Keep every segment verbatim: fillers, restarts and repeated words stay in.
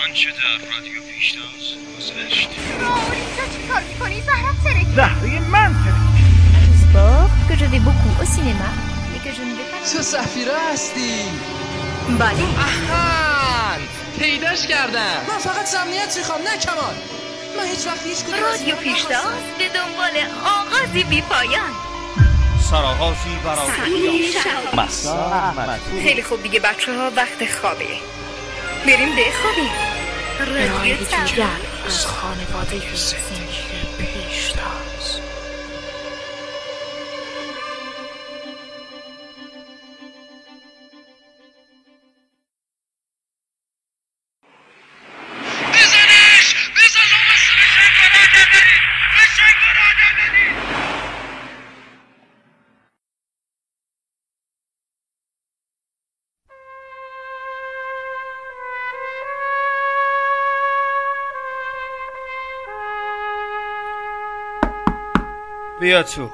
آنچه در رادیو پیشتاز گذشت. راولی اینجا چی کار میکنی؟ زهرم ترکی. زهره من ترکی. Sport que je vais beaucoup au cinéma et que je ne vais pas. تو سفیره هستی؟ بله. اهان پیداش کردم. من فقط امنیت میخوام نه کمان. من هیچ وقت هیچ کدوم رادیو پیشتاز به دنبال آغازی بی پایان. سرآغازی برای مسا احمدپور. خیلی خوب دیگه بچه ها وقت خوابه. بریم بخوابیم. رادیو تمام از خانواده زندگی پیشتاز. بزنش! بزن لامصه بشن گرانه ندید! بشن گرانه ندید! بیا تو.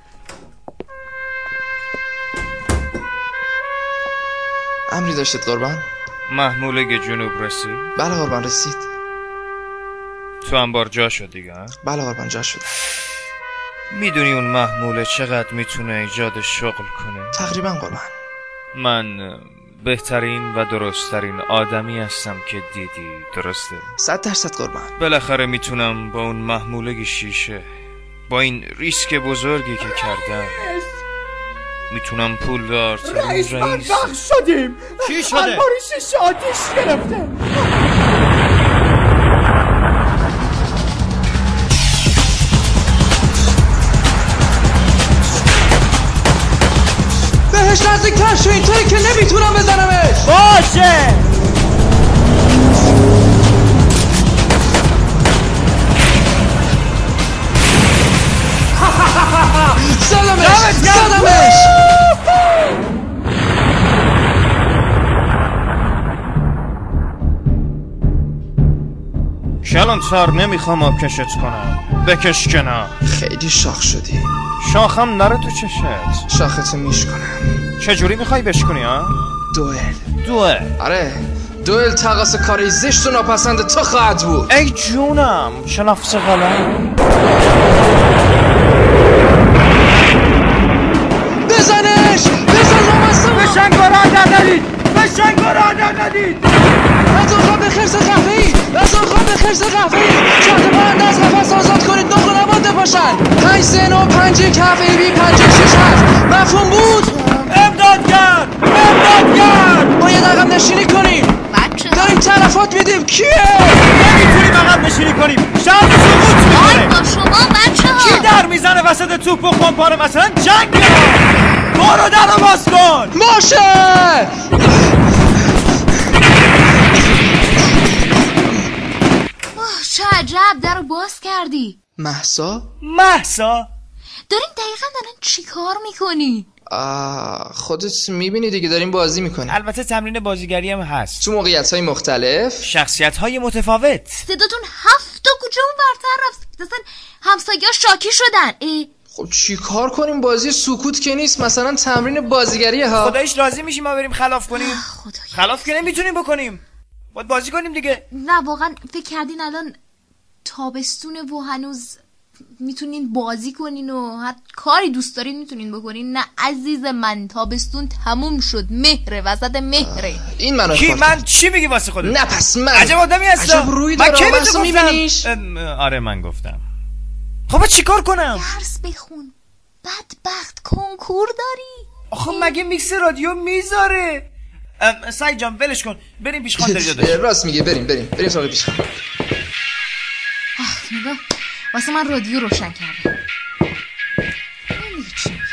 امری داشتید قربان؟ محموله جنوب رسید؟ بله قربان رسید. تو انبار جا شد دیگه ها؟ بله قربان جا شد. میدونی اون محموله چقدر میتونه ایجاد شغل کنه؟ تقریبا قربان. من بهترین و درستترین آدمی هستم که دیدی، درسته؟ صد درصد قربان. بالاخره میتونم با اون محموله شیشه، با این ریسک بزرگی که کردم، میتونم پولدار ترین رئیس رئیس بدبخت شدیم. چی شده؟ انبار شیشه آتیش گرفته. بهش نزدیک‌تر شو، اینطوری که نمیتونم بزنمش. باشه. زدمش زدمش. کلانتر نمیخوام آب کشت کنم، بکش کنار. خیلی شاخ شدی. شاخم نره تو چشت. شاختو میشکنم. چجوری میخوای بشکنی ها؟ دوئل. دوئل؟ آره دوئل تقاس کاری زشت و ناپسند تو خواهد بود. ای جونم چه نفس قلم. بزنش بزن لامصه. بشن گران ندارید. بشن گران ندارید. از اون خواب به خرس قهوه‌ای، از اون خواب به خرس قهوه‌ای. چهت پرنده از قفس آزاد کنید، نقل و نبات بپاشن. پنج سه نو پنج یک هفت ای بی پنج شش هفت. مفهوم بود؟ امداد کرد. امداد کرد. باید عقب نشینی کنیم. بچه داریم تلفات میدیم. کیه؟ نمیتونیم عقب نشینی کنیم. شرط سقوط آی میکنه. با شما بچه ها. کی در میزنه وسط توپ و خمپاره مثلا جنگ بیار. برو در رو باز کن. باشه. چه عجب در رو باز کردی. مهسا؟ مهسا دارین دقیقا دارن چی کار میکنی؟ آه خودت میبینی دیگه داریم بازی میکنیم. البته تمرین بازیگری هم هست تو موقعیت‌های مختلف، شخصیت‌های متفاوت. صداتون هفت تا کوچه‌مون برتر رفت. اصلا همسایه‌ها شاکی شدن. اه. خب چی کار کنیم؟ بازی سکوت که نیست، مثلا تمرین بازیگری ها. خدایش راضی میشیم ما بریم خلاف کنیم؟ خدایا. خلاف که نمیتونیم بکنیم، باید بازی کنیم دیگه. نه واقعا فکر کردین الان تابستونه و هنوز میتونین بازی کنین و هر کاری دوست دارین میتونین بکنین؟ نه عزیز من، تابستون تموم شد. مهره، وسط مهره. این منو کی؟ اخبار من چی میگی واسه خودت؟ نه پس من عجب آدمی هستم. عجب روی من دارم. کی من به تو تو میبینیش؟ گفتم؟ ام، آره من گفتم. خب چی کار کنم؟ درس بخون. بدبخت کنکور داری. آخه مگه میکس رادیو میذاره؟ ام، سعید جان ولش کن، بریم پیش خانم داشت. راست میگه، بریم بریم بریم سراغ پیش خانم. آخ نگاه، واسه من رادیو روشن کردم. نمیگه چی میگه.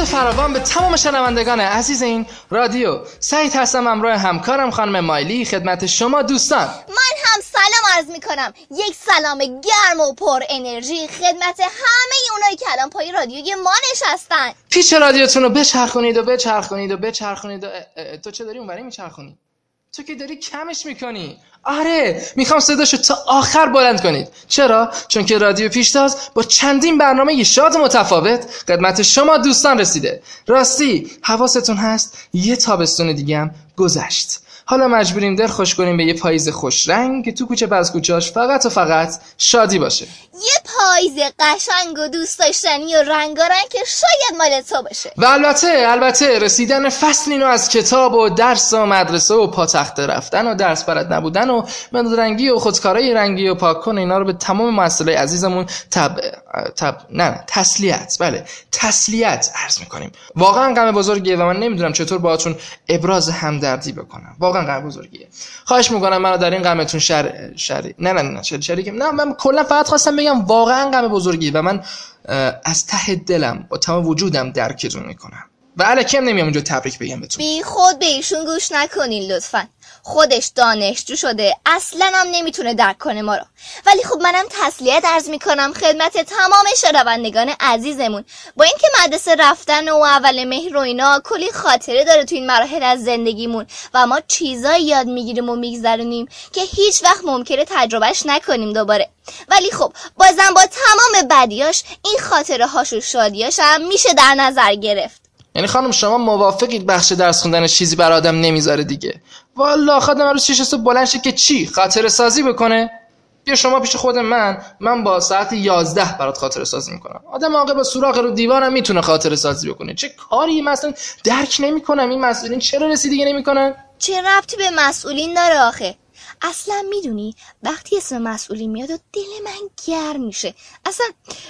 فراوان به تمام شنوندگان عزیز این رادیو. سعید هستم همراه همکارم خانم مایلی خدمت شما دوستان. من هم سلام عرض میکنم، یک سلام گرم و پر انرژی خدمت همه اونایی که الان پای رادیوی ما نشستن. پیچ رادیوتون رو بچرخونید و بچرخونید و بچرخونید و تو چه داری اونوری میچرخونی؟ تو که داری کمش میکنی. آره میخوام صداشو تا آخر بلند کنید. چرا؟ چون که رادیو پیشتاز با چندین برنامه شاد متفاوت خدمت شما دوستان رسیده. راستی حواستون هست یه تابستون دیگه هم گذشت. حالا مجبوریم دل خوش کنیم به یه پاییز خوش رنگ که تو کوچه پس کوچه‌اش فقط و فقط شادی باشه. یه پاییز قشنگ و دوست داشتنی و رنگارنگ که شاید مال تو باشه. و البته البته رسیدن فصل اینو از کتاب و درس و مدرسه و پاتخت رفتن و درس بلد نبودن و مداد رنگی و خودکارای رنگی و پاک کن اینا رو به تمام مسائل عزیزمون تب تب نه نه تسلیت بله تسلیت عرض می‌کنیم. واقعا غم بزرگیه و من نمیدونم چطور باهاتون ابراز همدردی بکنم. واقعا غم بزرگیه. خواهش می‌کنم منو در این غمتون شر شری نه نه نه شریکم نه من کلا فقط خواستم بگم واقعا غم بزرگیه و من از ته دلم با تمام وجودم درکتون میکنم و الکیم نمیام اونجا تبریک بگم بهتون. بی خود به ایشون گوش نکنین لطفاً. خودش دانشجو شده، اصلا هم نمیتونه درک کنه ما رو. ولی خب منم تسلیت عرض میکنم خدمت تمام شنوندگان عزیزمون. با اینکه مدرسه رفتن و اول مهر و اینا کلی خاطره داره تو این مراحل از زندگیمون و ما چیزایی یاد میگیریم و میگذرونیم که هیچ وقت ممکنه تجربهش نکنیم دوباره. ولی خب بازم با تمام بدیاش این خاطره هاش و شادیاش هم میشه در نظر گرفت. یعنی خانم شما موافقید بخش درس خوندن چیزی بر آدم نمیذاره دیگه؟ والا خودم روز شش صبح بلند شه که چی خاطره سازی بکنه؟ بیا شما پیش خود من من با ساعت یازده برات خاطره سازی میکنم. آدم عاقل با سوراخ رو دیوارم میتونه خاطره سازی بکنه. چه کاری مثلا درک نمیکنم این مسئولین چرا رسیدگی نمیکنن؟ چه ربطی به مسئولین داره آخه؟ اصلا میدونی وقتی اسم مسئولین میاد و دل من گرم میشه. اصلا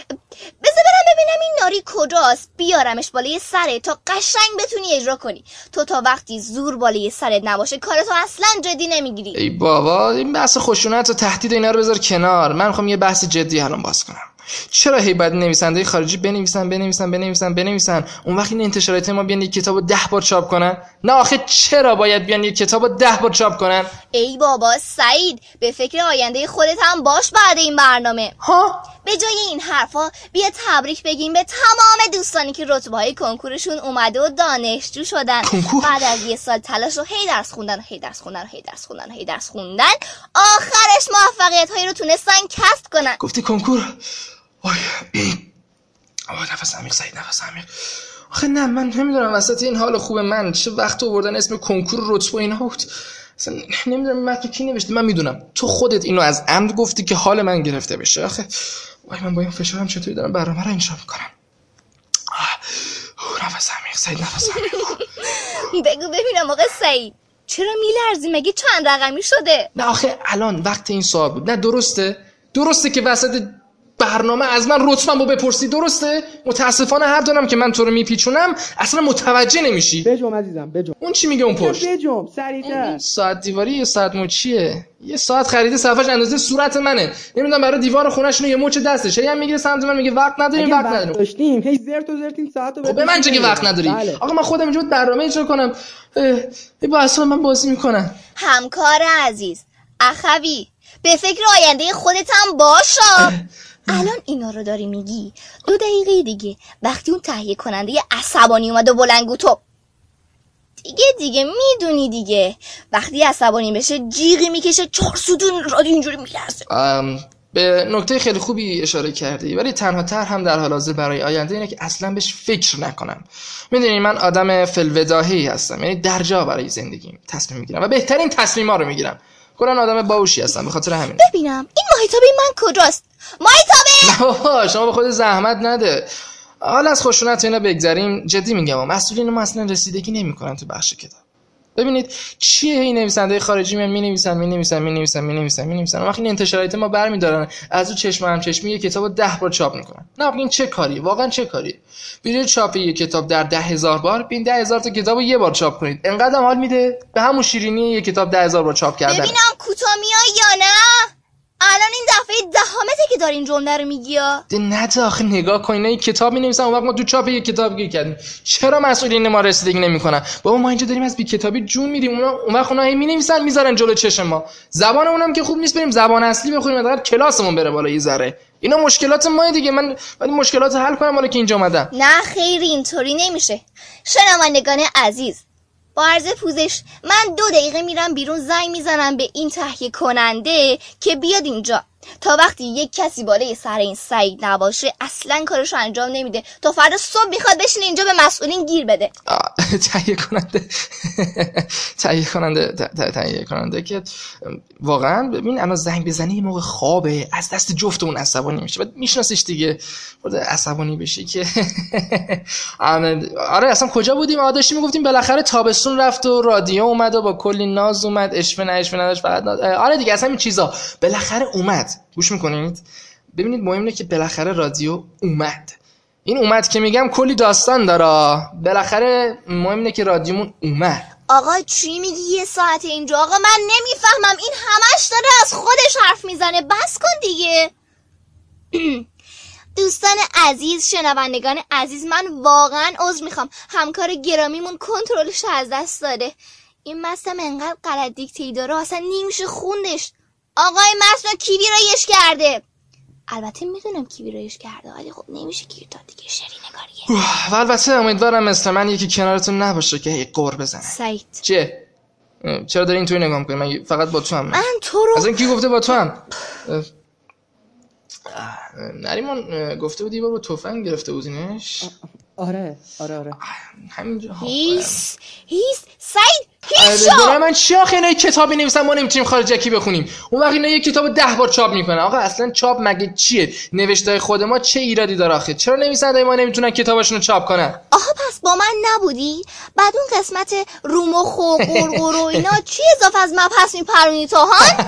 بذار برم ببینم این ناری کجاست، بیارمش بالای سرت تا قشنگ بتونی اجرا کنی. تو تا وقتی زور بالای سرت نباشه کارتو اصلا جدی نمیگیری. ای بابا این بحث خشونت و تهدید اینا رو بذار کنار. من میخوام یه بحث جدی الان باز کنم. چرا هی بعد نویسنده خارجی بنویسن بنویسن بنویسن بنویسن اون وقت این انتشارات ما بیان یک کتابو ده بار چاپ کنن؟ نه آخه چرا باید بیان یک کتابو ده بار چاپ کنن؟ ای بابا سعید به فکر آینده خودت هم باش بعد این برنامه. ها به جای این حرفا بیا تبریک بگیم به تمام دوستانی که رتبه‌های کنکورشون اومده و دانشجو شدن. کنکور؟ بعد از یه سال تلاش و هی درس خوندن و هی درس خوندن و هی درس خوندن و هی درس خوندن آخرش موفقیت‌هایی رو تونستن کسب کنن. گفتی کنکور؟ وای آه نفس عمیق سعید نفس عمیق. آخه نه من نمیدونم وسط این حال خوب من چه وقت آوردن اسم کنکور رتبه اینا بود. اصلا نمیدونم متن کی نوشته. من میدونم تو خودت اینو از عمد گفتی که حال من گرفته بشه. آخه وای من با این فشارم چطوری دارم برنامه رو انجام میکنم. آه نفس عمیق سعید نفس عمیق. بگو ببینم آقا سعید چرا میلرزی؟ مگه چند رقمی شده؟ نه آخه الان وقت این سوال بود. نه درسته درسته که وسط برنامه از من رتبه‌مو بپرسی. درسته؟ متاسفانه هر دونم که من تو رو میپیچونم اصلا متوجه نمیشی. بجم عزیزم بجم. اون چی میگه اون پشت؟ بجم سریعتر. ساعت دیواری یه ساعت موچیه. یه ساعت خریده صفحش اندازه صورت منه. نمیدونم برای دیوار خونه‌شون یه مچ دستش. هی هم میگیره سمت من میگه وقت نداریم وقت نداریم. داشتیم هی زرت و زرتیم ساعتو. خب به من چه که وقت نداری؟ بله. آقا من خودم اینجا برنامه اجرا کنم. ای با اصلا من بازی میکنم. همکار عزیز اخوی به فکر آینده خودت هم باشا. الان اینا رو داری میگی دو دقیقه دیگه وقتی اون تهیه کننده عصبانی اومد و بلنگو تو دیگه دیگه میدونی دیگه وقتی عصبانی بشه جیغی میکشه چهار ستون رادیو اینجوری میلرزه. به نکته خیلی خوبی اشاره کردی ولی تنها تر هم در حال حاضر برای آینده اینه که اصلا بهش فکر نکنم. میدونی من آدم فلوداهی هستم، یعنی در جا برای زندگیم تصمیم میگیرم و بهترین تصمیما رو میگیرم. کلا آدم باهوشی هستم به خاطر همین. ببینم این ماهیتابه من کجاست؟ ماهیتابه نه شما به خود زحمت نده. حالا از خشونت اینا بگذریم. جدی میگم مسئولین ما اصلا رسیدگی نمیکنن تو بخش کتاب. ببینید چیه این نویسنده خارجی میان مینویسن مینویسن مینویسن مینویسن مینویسن وقتی این انتشارات ما برمی‌دارن از اون چشم هم چشمی یک کتابو ده بار چاپ میکنن. نه این چه کاریه؟ واقعا چه کاریه؟ برید چاپ یک کتاب در ده هزار بار ببین ده هزار تا کتابو یه بار چاپ کنید. انقدر حال میده؟ به همون شیرینی یک کتاب ده هزار بار چاپ کردن. ببینم کوتاه میای یا نه؟ الان این دفعه دهمته که داری این جمله رو میگی ها؟ نه آخه نگاه کن، اینا کتاب می‌نویسن اون وقت ما تو چاپ یک کتاب گیر کردیم. چرا مسئولین ما رسیدگی نمی‌کنن؟ بابا ما اینجا داریم از بی کتابی جون میدیم، اونا اون وقت اونا هی می‌نویسن میذارن جلو چشم ما. زبانمون هم که خوب نیست، بریم زبان اصلی بخونیم حداقل کلاسمون بره بالا یه ذره. اینا مشکلات ما دیگه، من باید مشکلات حل کنم حالا که اینجا اومدم. نه خیر اینطوری نمیشه. شنوندگان عزیز، با عرض پوزش من دو دقیقه میرم بیرون، زنگ میزنم به این تهیه کننده که بیاد اینجا. تا وقتی یک کسی بالای سر این سعید نباشه اصلا کارشو انجام نمیده. تا فردا صبح میخواد بشینه اینجا به مسئولین گیر بده. تهیه کننده تهیه کننده تهیه کننده که واقعا ببین الان زنگ بزنی یه موقع خوابه، از دست جفتمون عصبانی میشه. بعد میشناسیش دیگه، خود عصبانی بشی که آره اصلا کجا بودیم؟ آداشی میگفتیم بالاخره تابستون رفت و رادیو اومد و با کلی ناز اومد، اشوه نه اشوه نداشت فقط ناز. آره دیگه اصلا این چیزا بالاخره اومد. گوش میکنید؟ ببینید مهم اینه که بالاخره رادیو اومد. این اومد که میگم کلی داستان داره. بالاخره مهم اینه که رادیومون اومد. آقا چی میگی یه ساعت اینجا؟ آقا من نمیفهمم، این همش داره از خودش حرف میزنه. بس کن دیگه. دوستان عزیز، شنوندگان عزیز، من واقعا عذر میخوام، همکار گرامیمون کنترلش از دست داده. این مستم انقدر غلط دیکته داره اصلا نمیشه خوندش. آقای مسنا کی ویرایش کرده؟ البته میدونم کی ویرایش کرده ولی خب نمیشه گیر داد دیگه، شری نگاریه. و البته امیدوارم مثل من یکی کنارتون نباشه که هی قور بزنه. سعید چیه؟ چرا داری اینطوری نگاه میکنی؟ من فقط با تو هم. من تو رو اصلا کی گفته با تو هم؟ نریمان گفته بودی بابا تفنگ گرفته بودینش؟ آره آره آره همینجا. هیس هیس سعید هیس شو. آره من چی آخه اینا کتابی نویسن ما نمیتونیم خارجکی بخونیم، اون وقت اینا یک کتاب ده بار چاپ میکنن. آقا اصلا چاپ مگه چیه؟ نوشتای خود ما چه ایرادی داره آخه؟ چرا نویسنده ما نمیتونن کتاباشونو چاپ کنن؟ آها پس با من نبودی؟ بعد اون قسمت روم و خو قرقر و اینا چی اضافه از مبحث میپرونی تو ها؟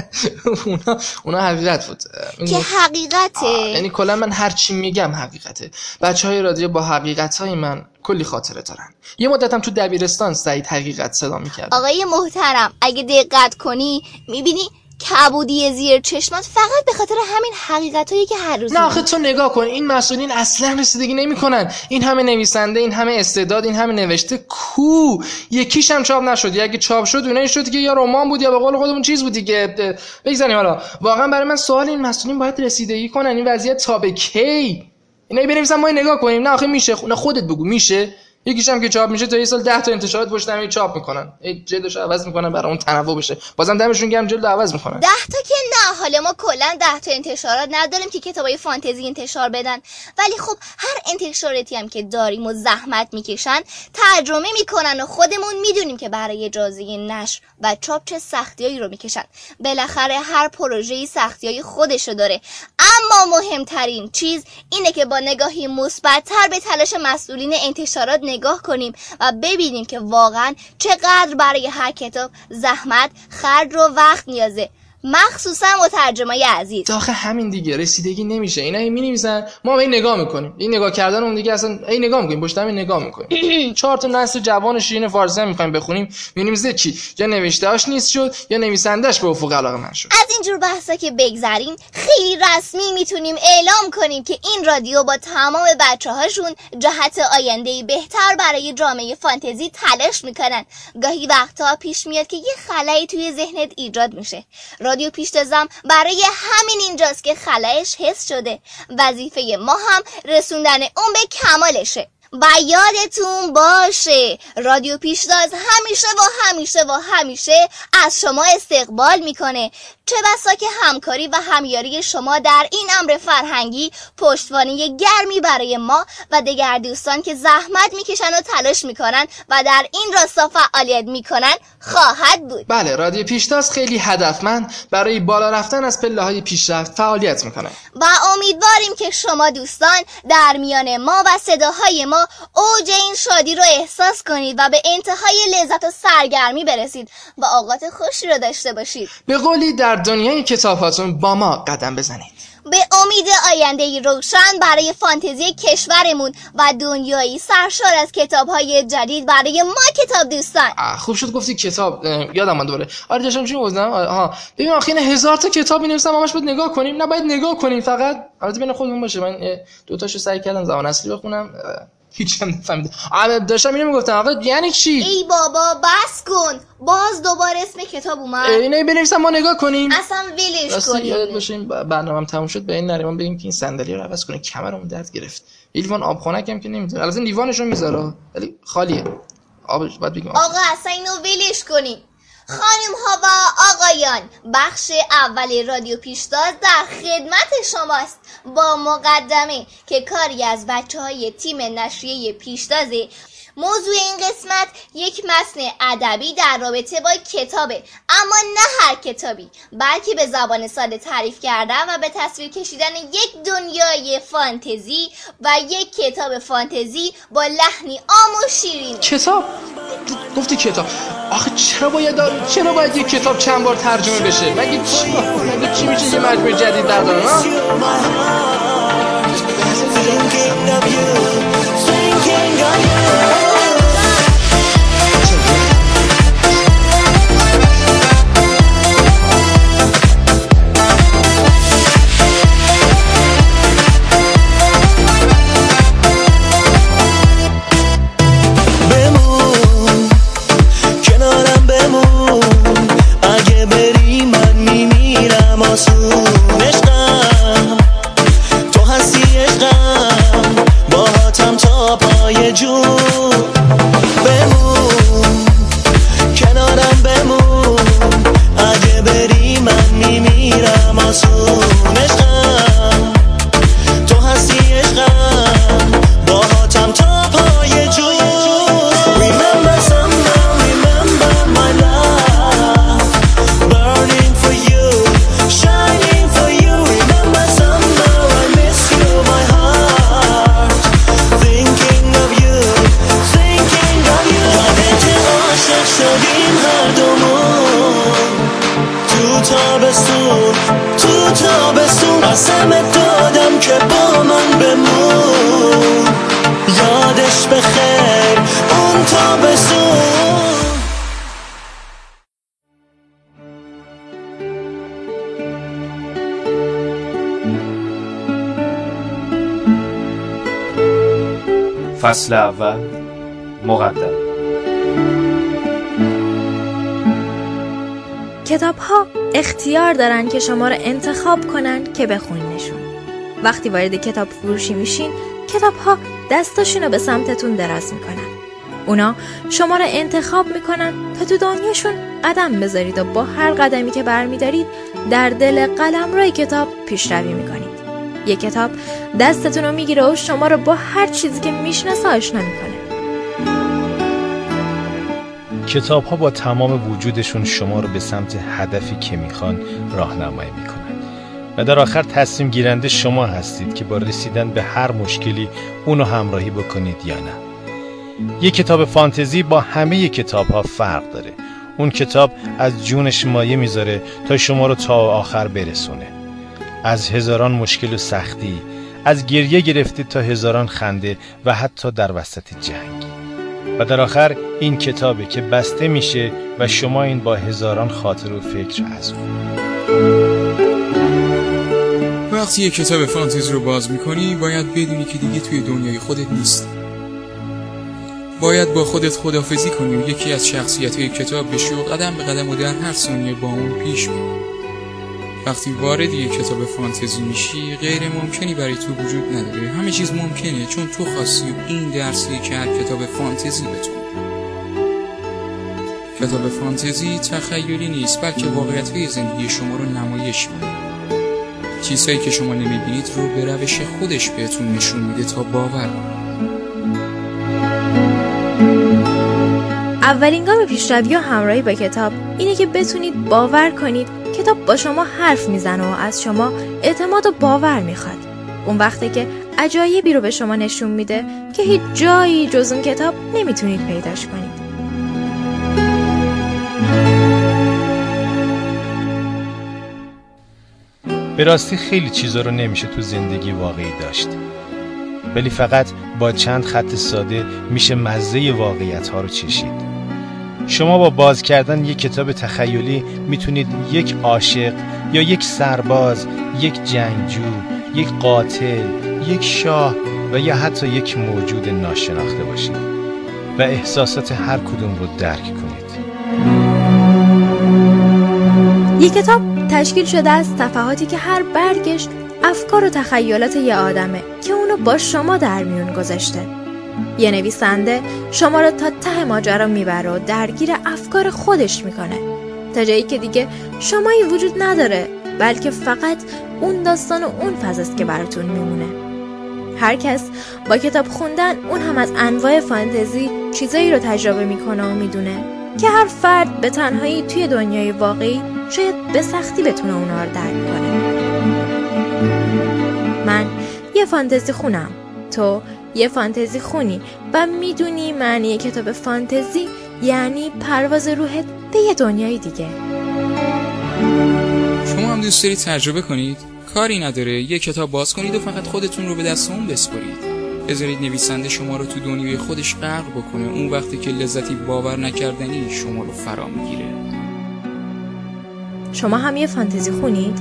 اونا اونا حقیقت بود که حقیقته. یعنی کلا من هر چی میگم حقیقته. بچهای رادیو با حقیقتای من کلی خاطره دارن. یه مدتم تو دبیرستان سعید حقیقت صدا میکرد. آقای محترم اگه دقت کنی میبینی کبودی زیر چشمات فقط به خاطر همین حقیقتایی که هر روز. نه آخه تو نگاه کن، این مسئولین اصلا رسیدگی نمیکنن. این همه نویسنده، این همه استعداد، این همه نوشته کو یکیش هم چاپ نشد. اگه چاپ شد اونایی شد که یا رمان بود یا به قول خودمون چیز بود دیگه. بگذاریم حالا. واقعا برای من سوال این مسئولین باید رسیدگی کنن. این وضعیت تا به کی؟ اینا بنویسن ما نگاه کنیم. نه آخه میشه. نه خودت بگو میشه. یکیش هم که چاپ میشه تا یه سال ده تا انتشارات پشت هم چاپ میکنن، جلدش عوض میکنن برای اون تنوع بشه. بازم دمشون گرم جلد عوض میکنن. ده تا که نه، حالا ما کلا ده تا انتشارات نداریم که کتابای فانتزی انتشار بدن، ولی خب هر انتشاراتی هم که داریم و زحمت میکشن ترجمه میکنن و خودمون میدونیم که برای اجازه نشر و چاپ چه سختیایی رو میکشن. بالاخره هر پروژه‌ای سختیای خودشو داره، اما مهمترین چیز اینه که با نگاهی مثبت‌تر به تلاش مسئولین انتشارات نگاه کنیم و ببینیم که واقعا چقدر برای هر کتاب زحمت، خرج و وقت نیازه، مخصوصا مترجمای عزیز. آخه همین دیگه رسیدگی نمیشه. اینا می نویسن ما به این نگاه میکنیم، این نگاه کردن اون دیگه اصلا این نگاه میکنیم، پشت هم نگاه میکنیم. چهار تا نثر جوان شیرین فارسی هم میخوایم بخونیم، میبینیم زکی یا نوشتهاش نیست شد یا نویسنده‌اش به افق علاقه‌مند شد. از اینجور بحثا که بگذریم، خیلی رسمی میتونیم اعلام کنیم که این رادیو با تمام بچه‌هاشون جهت آینده‌ای بهتر برای جامعه فانتزی تلاش میکنن. گاهی وقتا پیش میاد که یه خلایی توی ذهنت ایجاد میشه. رادیو پیشتازم برای همین اینجاست که خلایش حس شده. وظیفه ما هم رسوندن اون به کمالشه. و یادتون باشه رادیو پیشتاز همیشه و همیشه و همیشه از شما استقبال میکنه، چه بسا که همکاری و همیاری شما در این امر فرهنگی پشتوانه گرمی برای ما و دیگر دوستان که زحمت میکشن و تلاش میکنن و در این راستا فعالیت میکنن خواهد بود. بله، رادیو پیشتاز خیلی هدفمند برای بالا رفتن از پله‌های پیشرفت فعالیت میکنه و امیدواریم که شما دوستان در میان ما و صداهای ما اوج این شادی رو احساس کنید و به انتهای لذت و سرگرمی برسید و اوقات خوشی رو داشته باشید. به قولی در دنیای کتاباتون با ما قدم بزنید. و به امید آینده روشن برای فانتزی کشورمون و دنیایی سرشار از کتاب‌های جدید برای ما کتاب دوستان. خوب شد گفتی کتاب، یادم اومد دوباره. آره داشتم چی می‌گفتم؟ آها ببین آخه این هزار تا کتاب می‌نویسم همش باید نگاه کنیم، نه باید نگاه کنیم فقط البته بین خودمون باشه. من دو تاشو سعی کردم زبان اصلی بخونم، هیچ هم نفهمیدم. آره داشتم اینو میگفتم آقا یعنی چی؟ ای بابا بس کن، باز دوباره اسم کتاب اومد. اینو بنویسم ما نگاه کنیم، اصلا ولش کنیم. یادت باشه این برنامه‌ام تموم شد به این نریمان بگیم که این صندلی رو عوض کنه، کمرم درد گرفت. لیوان آب هم که نمیتونه، البته لیوانشو میذاره ولی خالیه آبش. بعد بگیم آقا اصلا اینو ولش کنیم. خانم ها و آقایان، بخش اول رادیو پیشتاز در خدمت شماست با مقدمه که کاری از بچه های تیم نشریه پیشتازه. موضوع این قسمت یک متن ادبی در رابطه با کتابه، اما نه هر کتابی، بلکه به زبان ساده تعریف کردن و به تصویر کشیدن یک دنیای فانتزی و یک کتاب فانتزی با لحنی عام و شیرین. کتاب؟ گفتی کتاب؟ آخه چرا باید دار... چرا باید یک کتاب چند بار ترجمه بشه؟ مگه چی مگه چی میشه یه مجموعه جدید بردارن ها؟ فصل اول مقدم. کتاب ها اختیار دارن که شما رو انتخاب کنن که بخونینشون. وقتی وارد کتاب فروشی میشین، کتاب ها دستاشون رو به سمتتون دراز میکنن. اونا شما رو انتخاب میکنن تا تو دنیاشون قدم بذارید و با هر قدمی که برمیدارید در دل قلمرو کتاب پیشروی میکنید. یک کتاب دستتون رو میگیره و شما رو با هر چیزی که میشناسه آشنا میکنه. کتاب ها با تمام وجودشون شما رو به سمت هدفی که میخوان راهنمایی میکنن و در آخر تصمیم گیرنده شما هستید که با رسیدن به هر مشکلی اونو همراهی بکنید یا نه. یک کتاب فانتزی با همه کتاب ها فرق داره. اون کتاب از جونش مایه میذاره تا شما رو تا آخر برسونه. از هزاران مشکل و سختی، از گریه گرفتید تا هزاران خنده و حتی در وسط جنگ. و در آخر این کتابه که بسته میشه و شما این با هزاران خاطر و فکر حذف. وقتی یک کتاب فانتزی رو باز میکنی باید بدونی که دیگه توی دنیای خودت نیستی. باید با خودت خداحافظی کنی و یکی از شخصیت‌های کتاب بشی و قدم به قدم و در هر ثانیه با اون پیش بری. وقتی وارد یک کتاب فانتزی میشی غیر ممکنی برای تو وجود نداره. همه چیز ممکنه چون تو خواستی و این درسی که هر کتاب فانتزی بتونه. کتاب فانتزی تخیلی نیست بلکه واقعیت‌های زندگی شما رو نمایش میده. چیزهایی که شما نمیبینید رو به روش خودش بهتون نشون میده تا باور کنید. اولین گام پیشروی و همراهی با کتاب اینه که بتونید باور کنید کتاب با شما حرف میزنه و از شما اعتماد و باور میخواد. اون وقته که عجایبی رو به شما نشون میده که هیچ جایی جز اون کتاب نمیتونید پیداش کنید. به راستی خیلی چیزا رو نمیشه تو زندگی واقعی داشت، ولی فقط با چند خط ساده میشه مزه واقعیت ها رو چشید. شما با باز کردن یک کتاب تخیلی میتونید یک عاشق یا یک سرباز، یک جنگجو، یک قاتل، یک شاه و یا حتی یک موجود ناشناخته باشید و احساسات هر کدوم رو درک کنید. یک کتاب تشکیل شده از صفحاتی که هر برگش افکار و تخیلات یه آدمه که اونو با شما در میون گذاشته. یه نویسنده شما رو تا ته ماجرا میبره و درگیر افکار خودش میکنه تا جایی که دیگه شمایی وجود نداره، بلکه فقط اون داستان و اون فضاست که براتون میمونه. هر کس با کتاب خوندن اون هم از انواع فانتزی چیزایی رو تجربه میکنه و میدونه که هر فرد به تنهایی توی دنیای واقعی شاید به سختی بتونه اونا رو درک کنه. من یه فانتزی خونم، تو یه فانتزی خونی و میدونی معنی کتاب فانتزی یعنی پرواز روحت به یه دنیای دیگه. شما هم دوست دارید تجربه کنید؟ کاری نداره، یه کتاب باز کنید و فقط خودتون رو به دست اون بسپارید. بذارید نویسنده شما رو تو دنیای خودش غرق بکنه. اون وقتی که لذتی باور نکردنی شما رو فرا میگیره. شما هم یه فانتزی خونید؟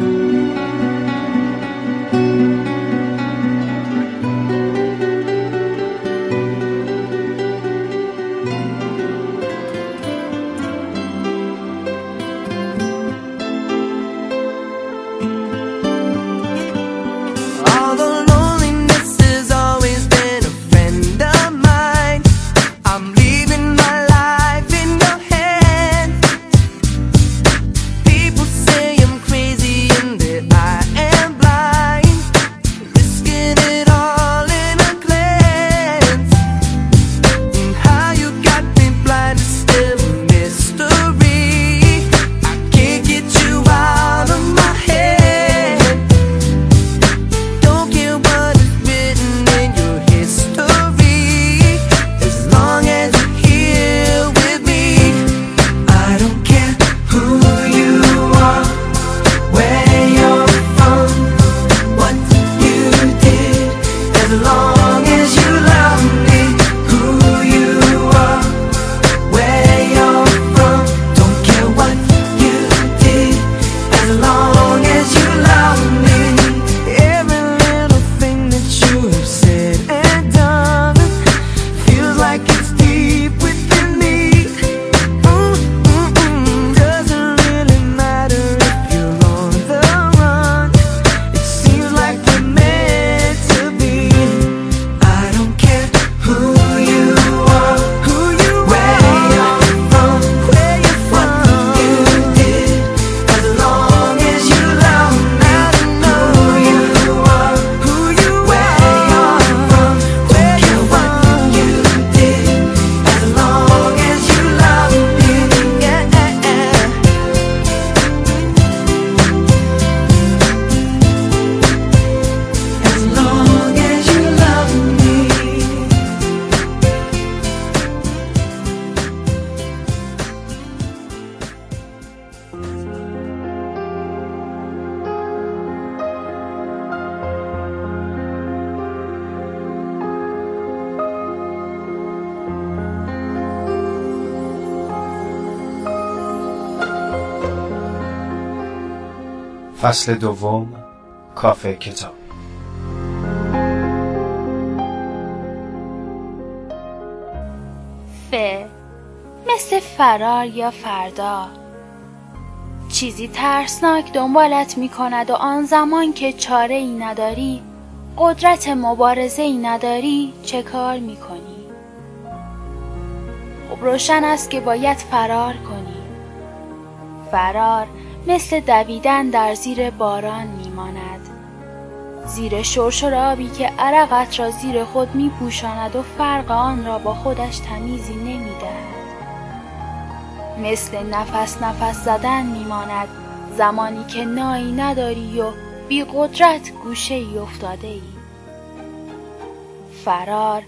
فصل دوم، کافه کتاب. ف مثل فرار یا فردا، چیزی ترسناک دنبالت می کند و آن زمان که چاره ای نداری، قدرت مبارزه ای نداری، چه کار می کنی؟ خب روشن است که باید فرار کنی. فرار مثل دویدن در زیر باران میماند، زیر شرشر آبی که عرقت را زیر خود میپوشاند و فرق آن را با خودش تمیزی نمیدهد. مثل نفس نفس زدن میماند زمانی که نایی نداری و بی قدرت گوشه ای افتاده ای. فرار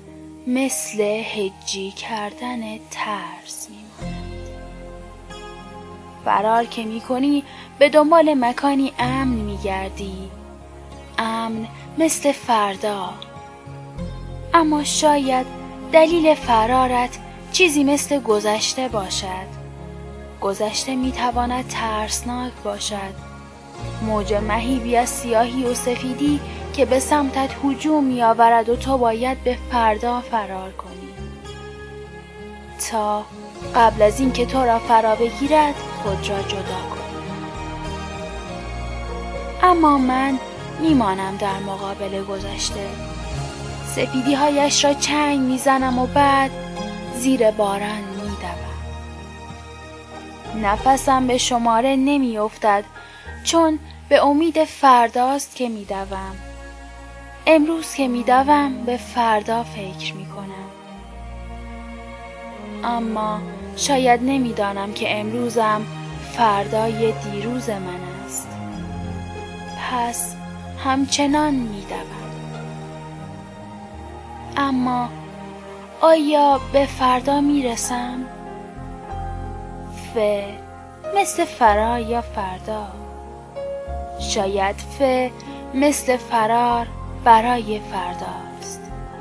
مثل هجی کردن ترس میماند. فرار که می کنی به دنبال مکانی امن می گردی. امن مثل فردا. اما شاید دلیل فرارت چیزی مثل گذشته باشد. گذشته می تواند ترسناک باشد. موج مهیبی از سیاهی و سفیدی که به سمتت هجوم می آورد و تو باید به فردا فرار کنی تا قبل از این که تو را فرا بگیرد خود را جدا کنی. اما من میمانم در مقابل گذشته. سفیدی هایش را چنگ میزنم و بعد زیر باران میدوم. نفسم به شماره نمی افتد چون به امید فرداست که میدوم. امروز که میدوم به فردا فکر میکنم. اما شاید نمیدانم که امروزم فردای دیروز من است. پس همچنان میدوم. اما آیا به فردا میرسم؟ ف مثل فرار یا فردا. شاید ف مثل فرار برای فرداست.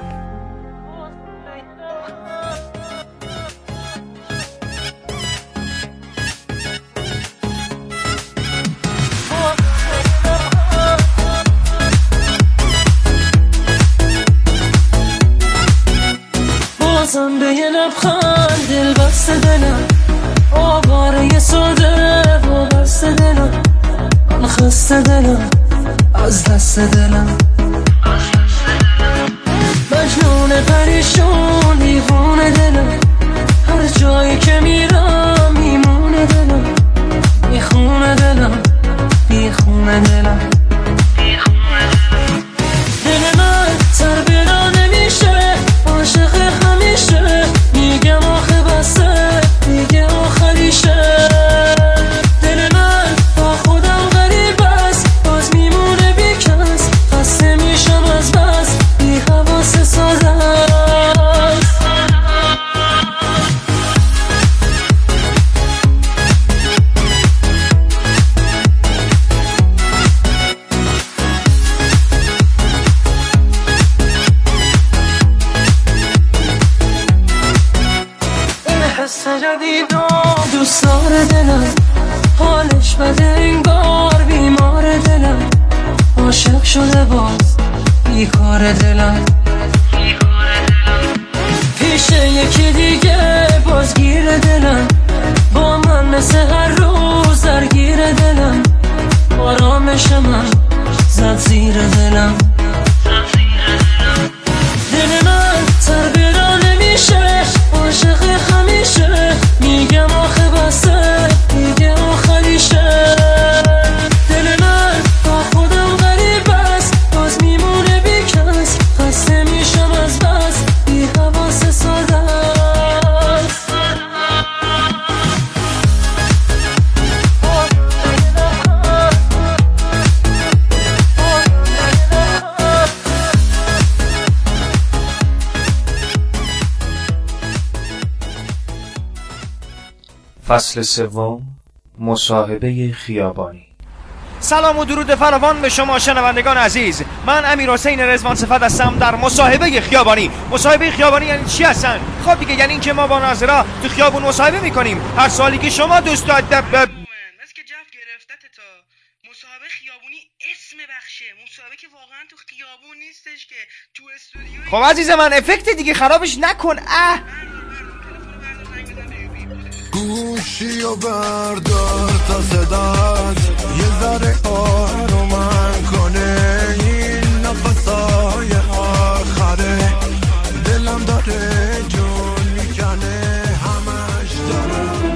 بازم به یه لبخند دل بسته دلم، آواره ساده و بسته دلم، من خسته دلم از دست دلم، مجنون پریشون دیوونه دلم، هر جایی که میرم میمونه دلم، میخونه دلم میخونه دلم، دل من سر بلا نمیشه، عاشق همیشه، میگم آخه بسه، میگه آخریشه، دل من با خودم غریب است، باز میمونه بیکس، خسته میشم از بس، بی حواس ساده است. این حس جدید و دوست داره دلم، حالش بده انگار بیمار دلم، عاشق شده باز بیکار دلم، پیش یکی دیگه بازگیر دلم، با من مثل هر روز درگیر دلم، آرامش من زد زیر دلم، دل من سر برا نمیشه، عاشق همیشه، میگم آخه بسه، میگه آخریشه، دل من با خودم غریب است، باز میمونه بیکس، خسته میشم از بس، بی حواس ساده است. فصل سوم، مصاحبه خیابانی. سلام و درود فراوان به شما شنوندگان عزیز. من امیرحسین رضوان صفت هستم در مصاحبه خیابانی. مصاحبه خیابانی یعنی چی هستن؟ خب دیگه یعنی این که ما با ناظرا تو خیابون مصاحبه میکنیم. هر سوالی که شما دوست دارید بس که جف گرفته تا مصاحبه خیابونی اسم بخشه. مصاحبه که واقعا تو خیابون نیستش که تو استودیو. خب عزیز من افکت دیگه خرابش نکن. اه گوشی و بردار تا صدات یه ذره آرومم کنه، این نفسای آخره دلم داره جون میکنه، همش دارم.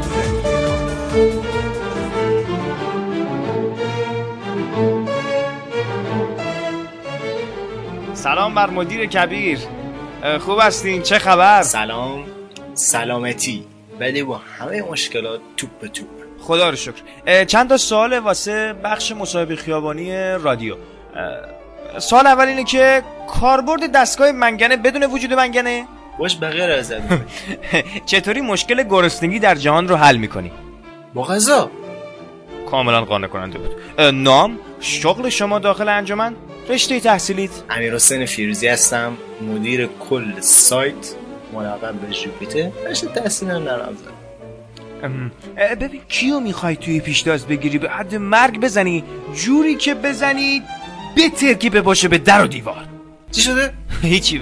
سلام بر مدیر کبیر، خوب هستین؟ چه خبر؟ سلام، سلامتی، ولی با همه مشکلات توپ به توپ. خدا رو شکر. چند تا سوال واسه بخش مصاحبه خیابانی رادیو. سوال اول اینه که کاربرد دستگاه منگنه بدون وجود منگنه؟ باش بغیر ازت. چطوری مشکل گرسنگی در جهان رو حل میکنی؟ با غذا. کاملا قانع کننده بود. نام، شغل شما داخل انجمن، رشته تحصیلیت؟ امیرحسین فیروزی هستم، مدیر کل سایت، ملقب به ژوپیتر. رشته تحصیلم در رمضان. ببین کیو میخوای توی پیشتاز بگیری به حد مرگ بزنی، جوری که بزنی به ترکیب باشه به در و دیوار. چی شده؟ هیچی.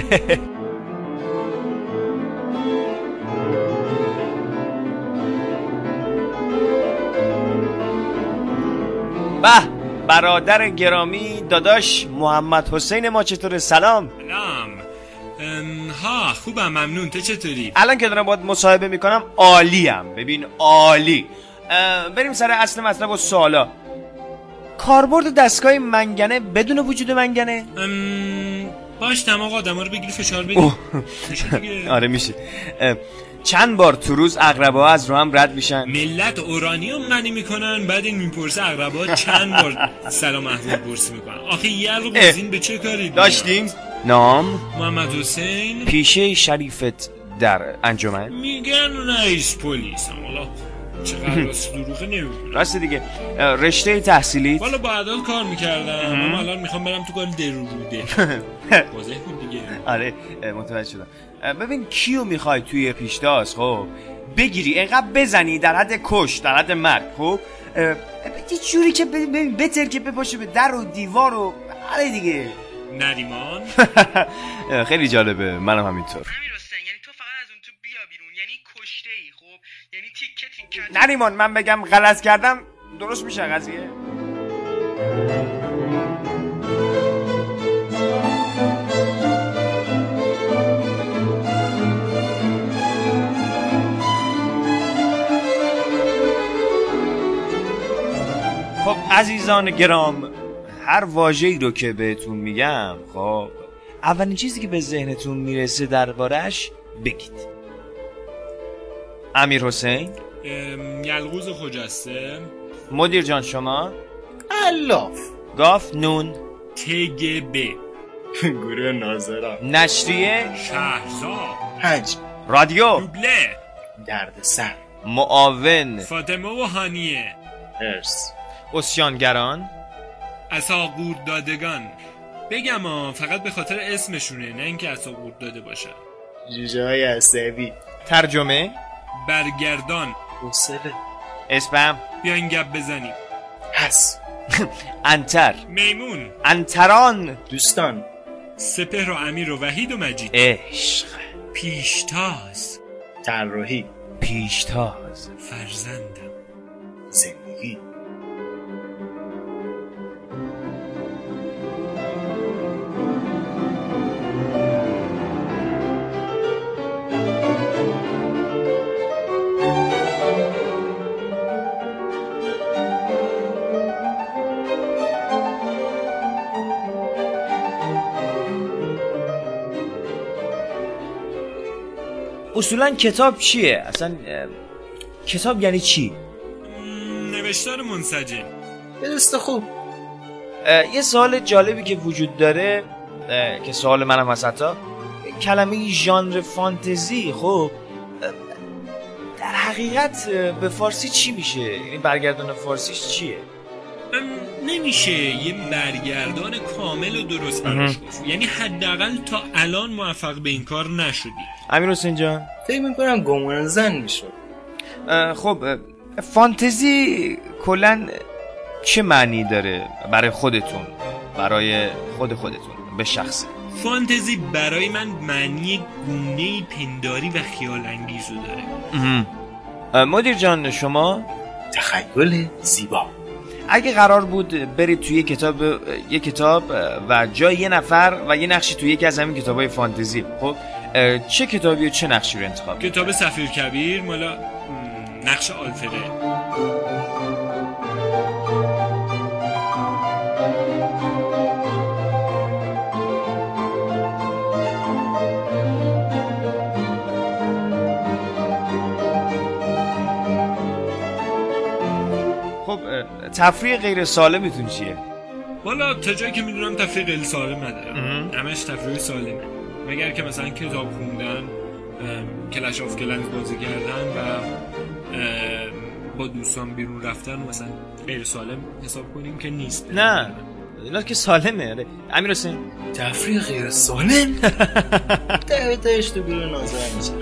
به برادر گرامی داداش محمد حسین ما چطوره؟ سلام. سلام. ها خوبم ممنون، تو چطوری؟ الان که دارم باید مصاحبه میکنم عالیم. ببین عالی. بریم سر اصل مطلب و سوالا. کاربرد دستگاه منگنه بدون وجود منگنه؟ باش دماغ آدم ها رو بگیری فشار بدی. آره میشه. چند بار تو روز عقربه‌ها از رو هم رد میشن؟ ملت اورانیوم غنی میکنن، بعد این میپرسه عقربه‌ها چند بار سلام احوال پرسی میکنن. آخه یلق گزین به چه کاری داشتیم؟ نام محمد حسین. پیشه شریفت در انجمن؟ میگن رئیس پلیس. حالا چقدر راست دروغه نمیدونم. راست دیگه. رشته تحصیلیت؟ والا با عدال کار میکردم، اما الان میخوام برم تو کار دروده. واضح بود دیگه. آره متوجه شدم. ببین کیو میخوای توی پیشتاز خب بگیری اینقدر بزنی در حد کش، در حد مرگ. خب یه جوری که ببین بهتر که بپاشه به در و دیوار و آره دیگه. نریمان. خیلی جالبه، منم همینطور. امیر حسین یعنی تو فقط از اون تو بیا بیرون، یعنی کشته ای. خب یعنی تیکه تیکه. نریمان من بگم غلط کردم درست میشه قضیه؟ خب عزیزان گرام، هر واژه‌ای رو که بهتون میگم خب اولین چیزی که به ذهنتون میرسه دربارش بگید. امیر حسین؟ یلغوز خجسته. مدیر جان شما؟ الاف. گاف نون. تگبه. گروه ناظران. نشریه؟ شهرزاد. حج. رادیو. دوبله. دردسر. معاون. فاطمه و هانیه. ارس. اسیانگران. اساقور دادگان. بگم ها فقط به خاطر اسمشونه، نه اینکه اساقور داده باشن. جوجه های عصبی. ترجمه؟ برگردان. حوصله. اسپم. بیاین گپ بزنیم. حس. انتر. میمون. انتران. دوستان. سپهر و امیر و وحید و مجید. عشق. پیشتاز. طراحی. پیشتاز. فرزندم. زندگی. اصولا کتاب چیه؟ اصلا کتاب یعنی چی؟ نوشتار منسجم. درسته. خوب. یه سوال جالبی که وجود داره که سوال منم هست، حتی کلمه ژانر فانتزی خب در حقیقت به فارسی چی میشه؟ یعنی برگردان فارسیش چیه؟ نمیشه یه برگردان کامل و درست براش گفت، یعنی حداقل تا الان موفق به این کار نشدی. امیر حسین جان فکر میکنم گمان زن میشد. خب فانتزی کلن چه معنی داره برای خودتون، برای خود خودتون به شخصه؟ فانتزی برای من معنی گونه‌ای پنداری و خیال انگیزو داره. مدیر جان شما؟ تخیل زیبا. اگه قرار بود برید توی یه کتاب یه کتاب و جای یه نفر و یه نقشی توی یکی از همین کتابای فانتزی، خب چه کتابی و چه نقشی رو انتخاب؟ کتاب سفیر کبیر مالا نقش آلفره. خب تفریح غیر سالمتون چیه؟ والا تا جایی که میدونم تفریح غیر سالم ندارم، همش تفریح سالمه، مگر که مثلا کتاب خوندن، کلش آف کلنز بازی کردن و با دوستان بیرون رفتن مثلا غیر سالم حساب کنیم که نیست؟ نه اینا که سالمه. آره امیر حسین تفریح غیر سالم ته تهش تو بیرون ناظر میشه.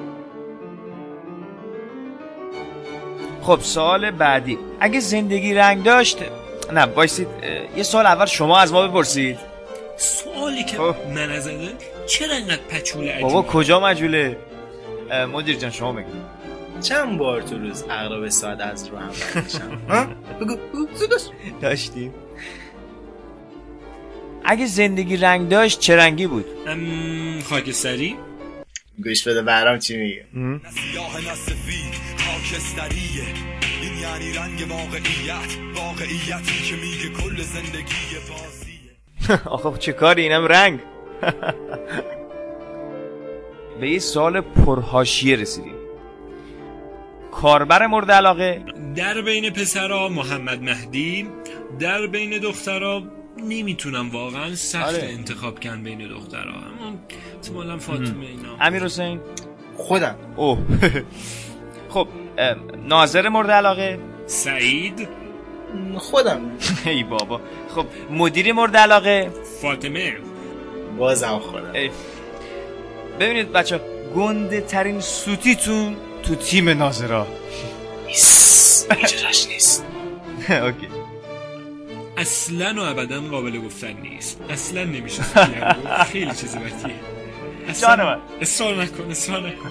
خب سوال بعدی، اگه زندگی رنگ داشت، نه بایستید یه سوال اول شما از ما بپرسید. سوالی که من ازده چرا انقدر پچوله عجوله؟ بابا کجا مجوله؟ مدیر جان شما بگید چند بار تو روز اغرب ساعت از رو هم بردشم؟ ها؟ بگو بگو زودست داشتیم. اگه زندگی رنگ داشت چه رنگی بود؟ ام خاکستری؟ گوش بده برام چی میگه. نه سیاه نه سفید خاکستریه، این یعنی رنگ واقعیت، واقعیتی که میگه کل زندگی بازیه. آخه چه کاری اینم رنگ. به یه سوال پرحاشیه رسیدیم. کاربر مورد علاقه؟ در بین پسرها محمد مهدی، در بین دخترها نمیتونم واقعا سخت آره. انتخاب کن بین دخترها، اما احتمالاً فاطمه اینا. امیر حسین؟ خودم. اوه خب ناظر مورد علاقه؟ سعید؟ خودم. ای بابا. خب مدیر مورد علاقه؟ فاطمه. بازم خودم. ببینید بچه گنده ترین سوتیتون تو تیم ناظرها. اینجوراش نیست. اوکی. اصلا و ابدا قابل گفتن نیست، اصلا نمیشه گفت، خیلی چیزی بدیه. جانم اصرار نکن اصرار نکن.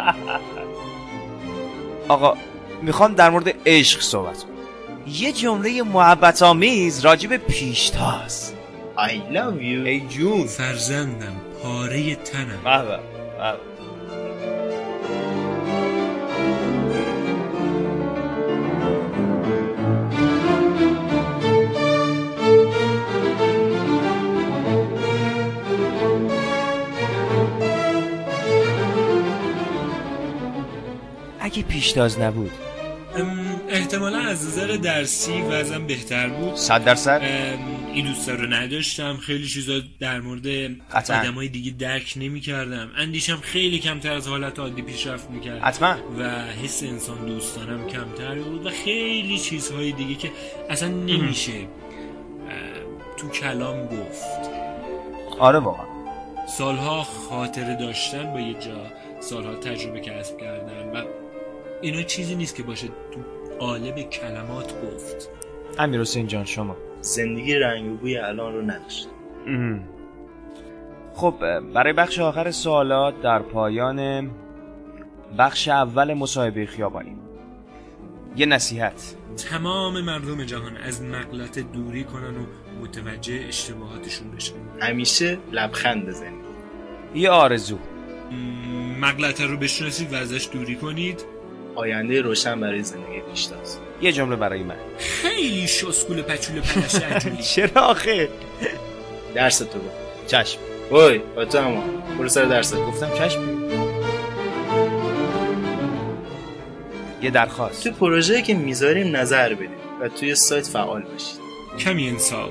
آقا میخوام در مورد عشق صحبت کنم. یه جمله محبت آمیز راجع به پیشتاز. I love you. ای جون فرزندم پاره تنم. به به. اگه پیشتاز نبود احتمالا از نظر درسی وضعم بهتر بود. صد درصد. این دوستا رو نداشتم، خیلی چیزا در مورد آدمای دیگه درک نمی‌کردم، اندیشم خیلی کمتر از حالت عادی پیشرفت می‌کرد حتما. و حس انسان دوستانم کمتر بود و خیلی چیزهای دیگه که اصلا نمیشه تو کلام گفت. آره واقعا. سالها خاطره داشتن با یه جا، سالها تجربه کسب کردن و اینا چیزی نیست که باشه تو قالب کلمات گفت. امیر حسین جان شما؟ زندگی رنگ و بوی الان رو نداشت. خب برای بخش آخر سوالات در پایان بخش اول مصاحبه خیابانی یه نصیحت. تمام مردم جهان از مغلطه دوری کنن و متوجه اشتباهاتشون بشن. همیشه لبخند بزنید. یه آرزو. مغلطه رو بشناسید و ازش دوری کنید. آینده روشن برای زندگی پیشتاز. یه جمله برای من. خیلی شسکول پچول پلشه عجولی. چرا آخه؟ درس تو با. چشم. اوی با تو اما برو سر درست. گفتم چشم. یه درخواست. تو پروژه‌ای که میذاریم نظر بدید و توی سایت فعال باشید. کمی انصاف.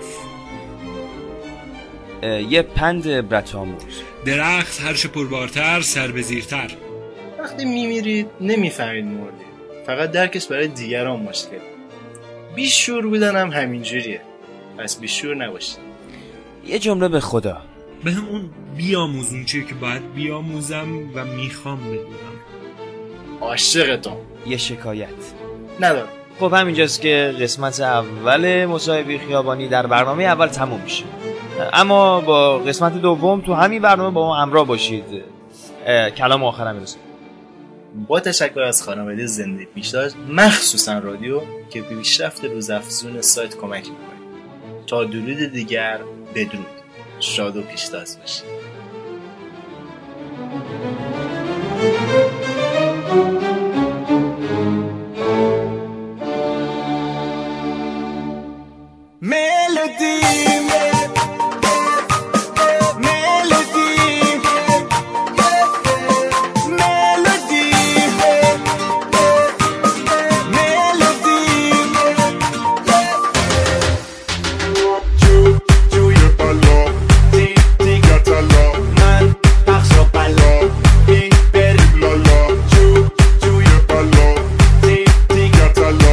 یه پند عبرت آموز. درخت هرچه پربارتر سر به زیرتر. وقتی میمیرید نمیفهمید مردید، فقط درکش برای دیگران مشکل. بیشور بودن هم همینجوریه، پس بیشور نباشید. یه جمله به خدا. به هم اون بیاموزون چیه که باید بیاموزم و میخوام بدونم. عاشقتم. یه شکایت ندارم. خب همینجاست که قسمت اول مصاحبه خیابانی در برنامه اول تموم میشه، اما با قسمت دوم تو همین برنامه با ما همراه باشید. کلام آخرم میرسه. با تشکر از خانواده زنده پیشتاز، مخصوصا رادیو که به پیشرفت روزافزون سایت کمک میکنه. تا درود دیگر بدرود. شاد و پیشتاز باشید. Melody got a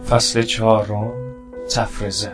فصل چهارم، تفرزه.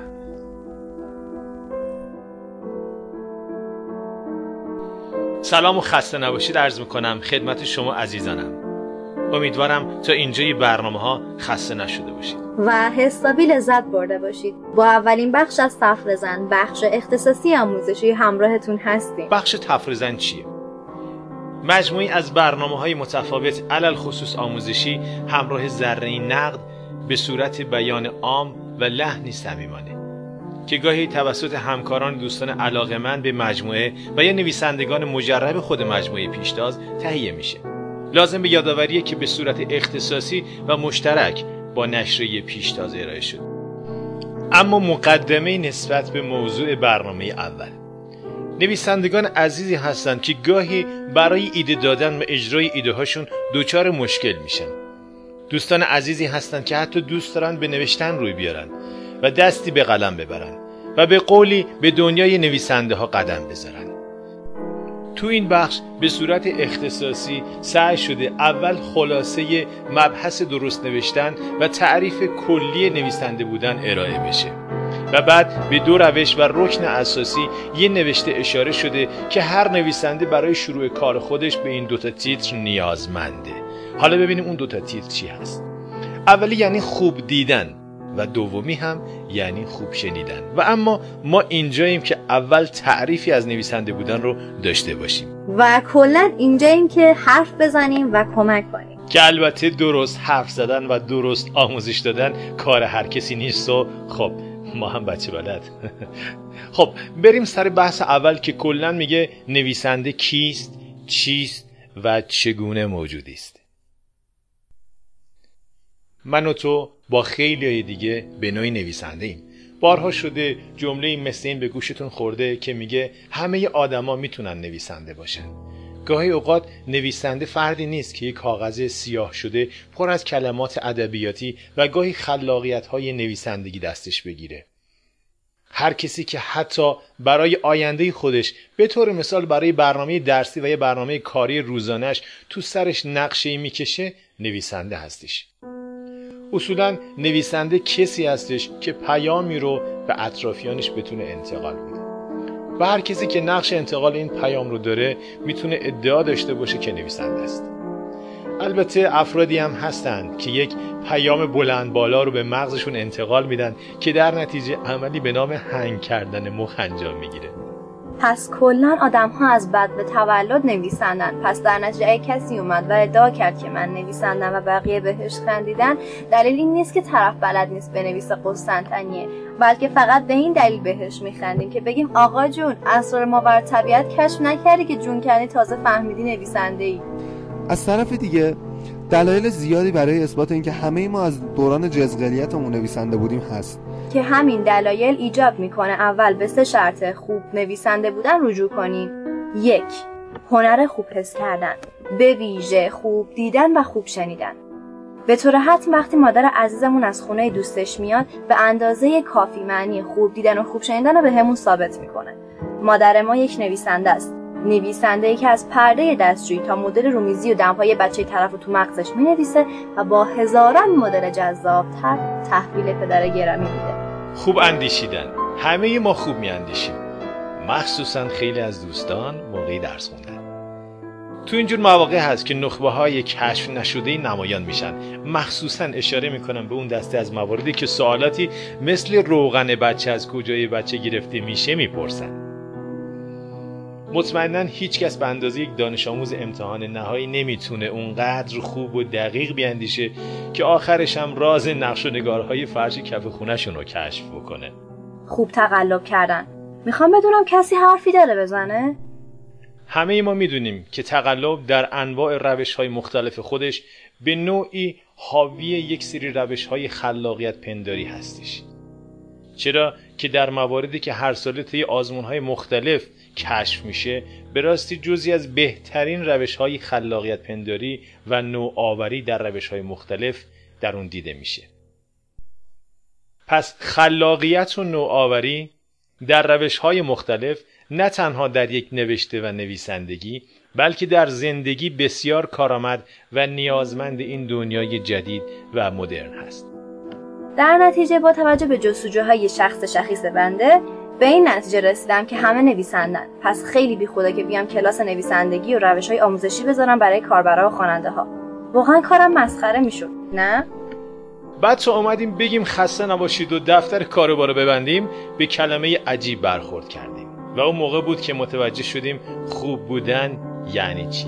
سلام و خسته نباشید عرض میکنم خدمت شما عزیزانم. امیدوارم تا اینجای برنامه ها خسته نشده باشید و حسابی لذت برده باشید. با اولین بخش از تفرزن، بخش اختصاصی آموزشی همراهتون هستیم. بخش تفرزن چیه؟ مجموعی از برنامه های متفاوت علل خصوص آموزشی همراه ذره‌ای نقد به صورت بیان عام و لحنی صمیمانه که گاهی توسط همکاران دوستان علاقه‌مند به مجموعه و یا نویسندگان مجرب خود مجموعه پیشتاز تهیه میشه. لازم به یادآوریه که به صورت اختصاصی و مشترک با نشریه پیشتاز ارائه شد. اما مقدمه نسبت به موضوع برنامه اول. نویسندگان عزیزی هستند که گاهی برای ایده دادن و اجرای ایده هاشون دوچار مشکل میشن. دوستان عزیزی هستند که حتی دوست دارن به نوشتن روی بیارن و دستی به قلم ببرن و به قولی به دنیای نویسنده ها قدم بذارن. تو این بخش به صورت اختصاصی سعی شده اول خلاصه مبحث درست نوشتن و تعریف کلی نویسنده بودن ارائه بشه و بعد به دو روش و رکن اساسی یه نوشته اشاره شده که هر نویسنده برای شروع کار خودش به این دوتا تیتر نیازمنده. حالا ببینیم اون دوتا تیتر چی هست. اولی یعنی خوب دیدن و دومی هم یعنی خوب شنیدن. و اما ما اینجاییم که اول تعریفی از نویسنده بودن رو داشته باشیم و کلاً اینجاییم که حرف بزنیم و کمک کنیم، که البته درست حرف زدن و درست آموزش دادن کار هر کسی نیست و خب ما هم بچه بلد. خب بریم سر بحث اول که کلاً میگه نویسنده کیست، چیست و چگونه موجودی است. من و تو با خیلی دیگه به نوعی نویسنده ایم. بارها شده جمله مثل این به گوشتون خورده که میگه همه آدما میتونن نویسنده باشن. گاهی اوقات نویسنده فردی نیست که یک کاغذ سیاه شده پر از کلمات ادبیاتی و گاهی خلاقیت‌های نویسندگی دستش بگیره. هر کسی که حتی برای آینده خودش به طور مثال برای برنامه درسی و یا برنامه کاری روزانش تو سرش نقشه‌ای میکشه نویسنده هستش. اصولاً نویسنده کسی هستش که پیامی رو به اطرافیانش بتونه انتقال بده و هر کسی که نقش انتقال این پیام رو داره میتونه ادعا داشته باشه که نویسنده است. البته افرادی هم هستند که یک پیام بلند بالا رو به مغزشون انتقال میدن که در نتیجه عملی به نام هنگ کردن مخ انجام میگیره. پس کلاً آدم ها از بد به تولد نویسندن. پس در نتیجه کسی اومد و ادعا کرد که من نویسندم و بقیه بهش خندیدن، دلیل این نیست که طرف بلد نیست بنویسه قسطنطنیه، بلکه فقط به این دلیل بهش میخندیم که بگیم آقا جون اسرار ماورا طبیعت کشف نکردی که جون کنی تازه فهمیدی نویسنده ای. از طرف دیگه دلایل زیادی برای اثبات اینکه همه ما از دوران جزگلیتمون نویسنده بودیم هست که همین دلایل ایجاب میکنه اول به سه شرط خوب نویسنده بودن رجوع کنیم. یک، هنر خوب حس کردن، به ویژه خوب دیدن و خوب شنیدن. به طور حتم وقتی مادر عزیزمون از خونه دوستش میاد به اندازه کافی معنی خوب دیدن و خوب شنیدن رو به همون ثابت میکنه. مادر ما یک نویسنده است، نویسنده‌ای که از پرده دستشویی تا مدل رومیزی و دمپای بچه طرف رو تو مغزش مینویسه و با هزاران مدل جذاب‌تر تحویل پدر گرامی میده. خوب اندیشیدن. همه ما خوب میاندیشیم، مخصوصا خیلی از دوستان موقعی درس خوندن. تو اینجور مواقع هست که نخبه‌های کشف نشده‌ای نمایان میشن. مخصوصا اشاره میکنم به اون دسته از مواردی که سوالاتی مثل روغن بچه از کجای بچه گرفته میشه میپرسن. مطمئناً هیچ کس به اندازه یک دانش آموز امتحان نهایی نمیتونه اونقدر خوب و دقیق بیاندیشه که آخرش هم راز نقش و نگارهای فرش کف خونه‌شون رو کشف بکنه. خوب تقلب کردن. میخوام بدونم کسی حرفی داره بزنه؟ همه ما میدونیم که تقلب در انواع روش‌های مختلف خودش به نوعی حاوی یک سری روش‌های خلاقیت پنداری هستش. چرا که در مواردی که هر ساله طی آزمون‌های مختلف کشف میشه به راستی جزئی از بهترین روش‌های خلاقیت پنداری و نوآوری در روش‌های مختلف در اون دیده میشه. پس خلاقیت و نوآوری در روش‌های مختلف نه تنها در یک نوشته و نویسندگی بلکه در زندگی بسیار کارآمد و نیازمند این دنیای جدید و مدرن هست. در نتیجه با توجه به جستجوهای شخص شخیص بنده به این نتیجه رسیدم که همه نویسندن. پس خیلی بی خدا که بیام کلاس نویسندگی و روش‌های آموزشی بذارم برای کاربرا و خواننده‌ها. واقعا کارم مسخره میشد، نه؟ بعد تو اومدیم بگیم خسته نباشید و دفتر کاروبار رو ببندیم، به کلمه عجیب برخورد کردیم و اون موقع بود که متوجه شدیم خوب بودن یعنی چی.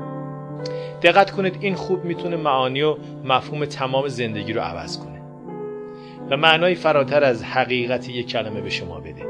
دقت کنید این خوب میتونه معانی و مفهوم تمام زندگی رو عوض کنه و معنای فراتر از حقیقت یک کلمه به شما بده.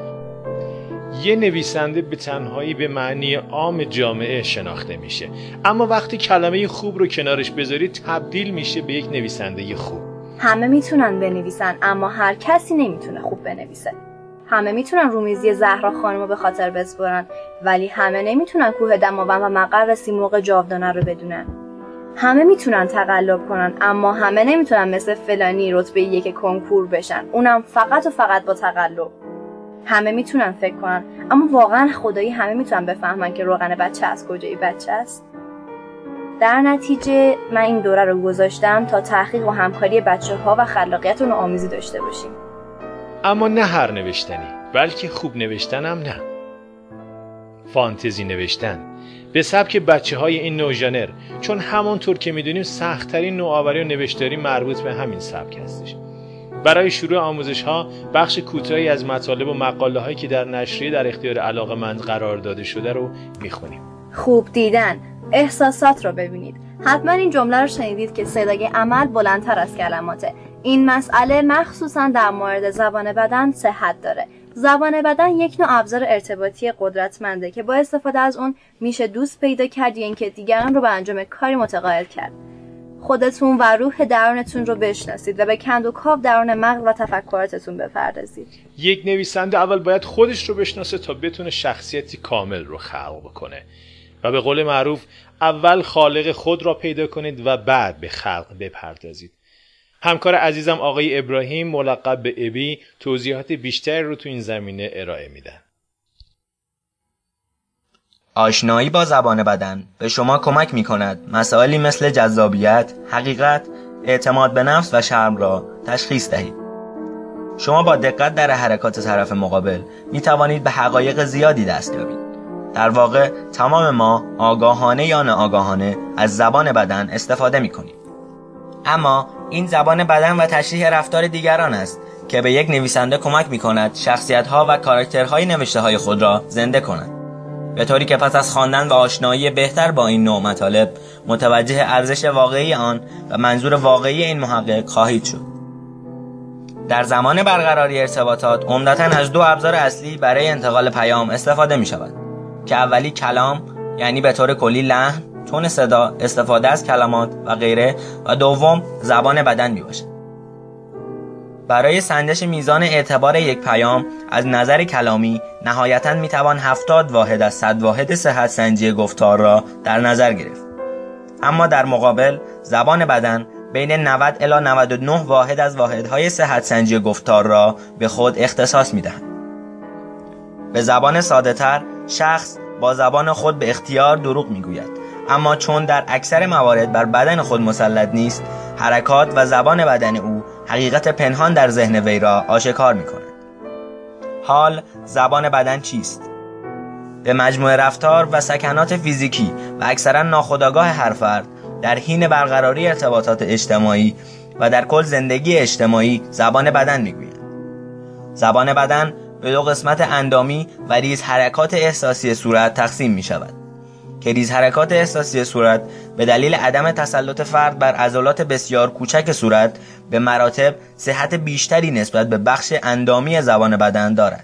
یه نویسنده به تنهایی به معنی عام جامعه شناخته میشه، اما وقتی کلمه خوب رو کنارش بذارید تبدیل میشه به یک نویسنده خوب. همه میتونن بنویسن اما هر کسی نمیتونه خوب بنویسه. همه میتونن رومیزی زهرا خانم رو به خاطر بسپرن، ولی همه نمیتونن کوه دماوند و مقر سیمرغ جاودانه رو بدونن. همه میتونن تقلب کنن اما همه نمیتونن مثل فلانی رتبه یک کنکور بشن، اونم فقط و فقط با تقلب. همه میتونن فکر کنن اما واقعا خدایی همه میتونن بفهمن که روغن بچه از کجای بچه است. در نتیجه من این دوره رو گذاشتم تا تحقیق و همکاری بچه ها و خلاقیت رو آمیزی داشته باشیم. اما نه هر نوشتنی، بلکه خوب نوشتن هم نه. فانتزی نوشتن به سبک بچه های این نوع ژانر، چون همانطور که میدونیم سخت‌ترین نوآوری و نوشتاری مربوط به همین سبک هستش. برای شروع آموزش ها بخش کوتاهی از مطالب و مقاله هایی که در نشریه در اختیار علاقه‌مند قرار داده شده رو میخونیم. خوب دیدن، احساسات رو ببینید. حتما این جمله رو شنیدید که صدای عمل بلندتر از کلماته. این مسئله مخصوصا در مورد زبان بدن صحت داره. زبان بدن یک نوع ابزار ارتباطی قدرتمنده که با استفاده از اون میشه دوست پیدا کرد یا اینکه دیگران رو به انجام کاری متقاعد کرد. خودتون و روح درونتون رو بشناسید و به کند و کاو درون مغز و تفکراتتون بپردازید. یک نویسنده اول باید خودش رو بشناسه تا بتونه شخصیتی کامل رو خلق بکنه و به قول معروف اول خالق خود را پیدا کنید و بعد به خلق بپردازید. همکار عزیزم آقای ابراهیم ملقب به ابی توضیحات بیشتری رو تو این زمینه ارائه میدن. آشنایی با زبان بدن به شما کمک می‌کند مسائلی مثل جذابیت، حقیقت، اعتماد به نفس و شرم را تشخیص دهید. شما با دقت در حرکات طرف مقابل می‌توانید به حقایق زیادی دست یابید. در واقع تمام ما آگاهانه یا ناآگاهانه از زبان بدن استفاده می‌کنیم. اما این زبان بدن و تشریح رفتار دیگران است که به یک نویسنده کمک می‌کند شخصیت‌ها و کاراکترهای نوشته‌های خود را زنده کند. به طوری که پس از خواندن و آشنایی بهتر با این نوع مطالب متوجه ارزش واقعی آن و منظور واقعی این محقق خواهید شد. در زمان برقراری ارتباطات عمدتاً از دو ابزار اصلی برای انتقال پیام استفاده می شود که اولی کلام، یعنی به طور کلی لحن، تون صدا، استفاده از کلمات و غیره، و دوم زبان بدن می باشد. برای سنجش میزان اعتبار یک پیام از نظر کلامی نهایتاً میتوان هفتاد واحد از صد واحد صحت سنجی گفتار را در نظر گرفت. اما در مقابل زبان بدن بین نود الی نود و نه واحد از واحدهای صحت سنجی گفتار را به خود اختصاص میدهد. به زبان ساده تر، شخص با زبان خود به اختیار دروغ میگوید، اما چون در اکثر موارد بر بدن خود مسلط نیست، حرکات و زبان بدن او حقیقت پنهان در ذهن وی را آشکار می‌کند. حال زبان بدن چیست؟ به مجموع رفتار و سکنات فیزیکی و اکثرا ناخودآگاه هر فرد در حین برقراری ارتباطات اجتماعی و در کل زندگی اجتماعی زبان بدن می‌گوید. زبان بدن به دو قسمت اندامی و ریز حرکات احساسی صورت تقسیم می‌شود که ریز حرکات احساسی صورت به دلیل عدم تسلط فرد بر عضلات بسیار کوچک صورت به مراتب صحت بیشتری نسبت به بخش اندامی زبان بدن دارد.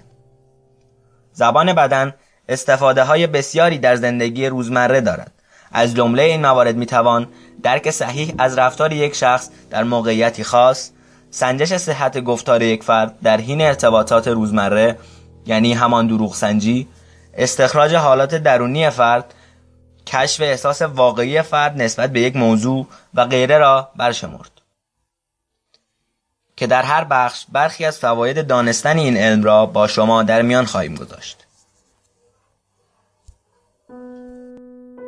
زبان بدن استفاده های بسیاری در زندگی روزمره دارد. از جمله این موارد میتوان درک صحیح از رفتار یک شخص در موقعیتی خاص، سنجش صحت گفتار یک فرد در حین ارتباطات روزمره، یعنی همان دروغ سنجی، استخراج حالات درونی فرد، کشف احساس واقعی فرد نسبت به یک موضوع و غیره را برشمرد که در هر بخش برخی از فواید دانستن این علم را با شما در میان خواهیم گذاشت.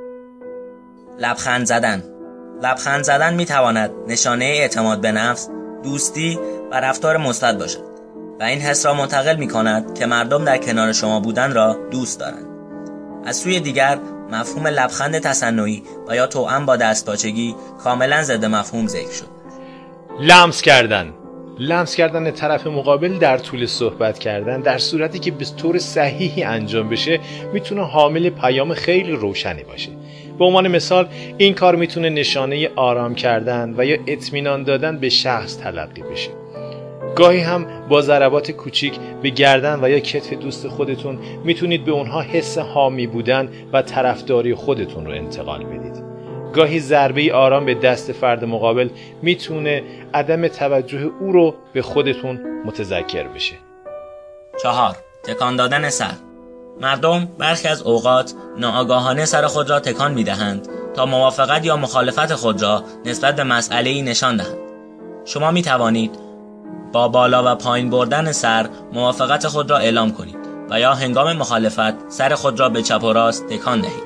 لبخند زدن. لبخند زدن می تواند نشانه اعتماد به نفس، دوستی و رفتار مثبت باشد و این حس را منتقل می کند که مردم در کنار شما بودن را دوست دارند. از سوی دیگر مفهوم لبخند تصنعی و یا توأم با دستپاچگی کاملا ضد مفهوم ذکر شد. لمس کردن لمس کردن طرف مقابل در طول صحبت کردن در صورتی که به طور صحیحی انجام بشه میتونه حامل پیام خیلی روشنی باشه. به عنوان مثال این کار میتونه نشانه آرام کردن و یا اطمینان دادن به شخص تلقی بشه. گاهی هم با ضربات کوچیک به گردن و یا کتف دوست خودتون میتونید به اونها حس حامی بودن و طرفداری خودتون رو انتقال بدید. گاهی ضربه آرام به دست فرد مقابل میتونه عدم توجه او رو به خودتون متذکر بشه. چهار. تکان دادن سر. مردم برخی از اوقات ناآگاهانه سر خود را تکان میدهند تا موافقت یا مخالفت خود را نسبت به مسئله‌ای نشان دهند. شما میتوانید با بالا و پایین بردن سر موافقت خود را اعلام کنید و یا هنگام مخالفت سر خود را به چپ و راست تکان دهید.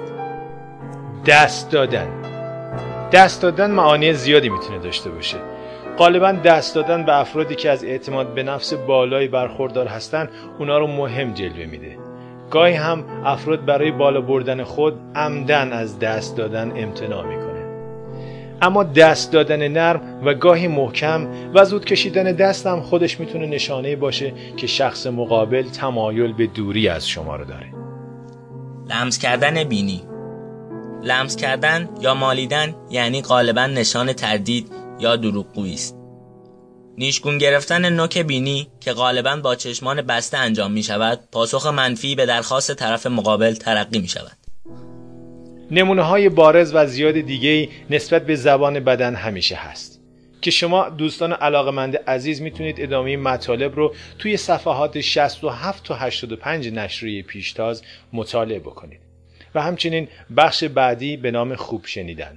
دست دادن دست دادن معانی زیادی میتونه داشته باشه. غالبا دست دادن به افرادی که از اعتماد به نفس بالایی برخوردار هستن اونا رو مهم جلوه میده. گاهی هم افراد برای بالا بردن خود عمدن از دست دادن امتناع میکنن. اما دست دادن نرم و گاهی محکم و زود کشیدن دست هم خودش میتونه نشانه باشه که شخص مقابل تمایل به دوری از شما رو داره. لمس کردن بینی. لمس کردن یا مالیدن یعنی غالبا نشان تردید یا دروغگویی است. نیشگون گرفتن نوک بینی که غالبا با چشمان بسته انجام می شود پاسخ منفی به درخواست طرف مقابل تلقی می شود. نمونه های بارز و زیاد دیگه‌ای نسبت به زبان بدن همیشه هست که شما دوستان علاقه‌مند عزیز میتونید ادامه مطالب رو توی صفحات شصت و هفت تا هشتاد و پنج نشریه پیشتاز مطالعه بکنید و همچنین بخش بعدی به نام خوب شنیدن.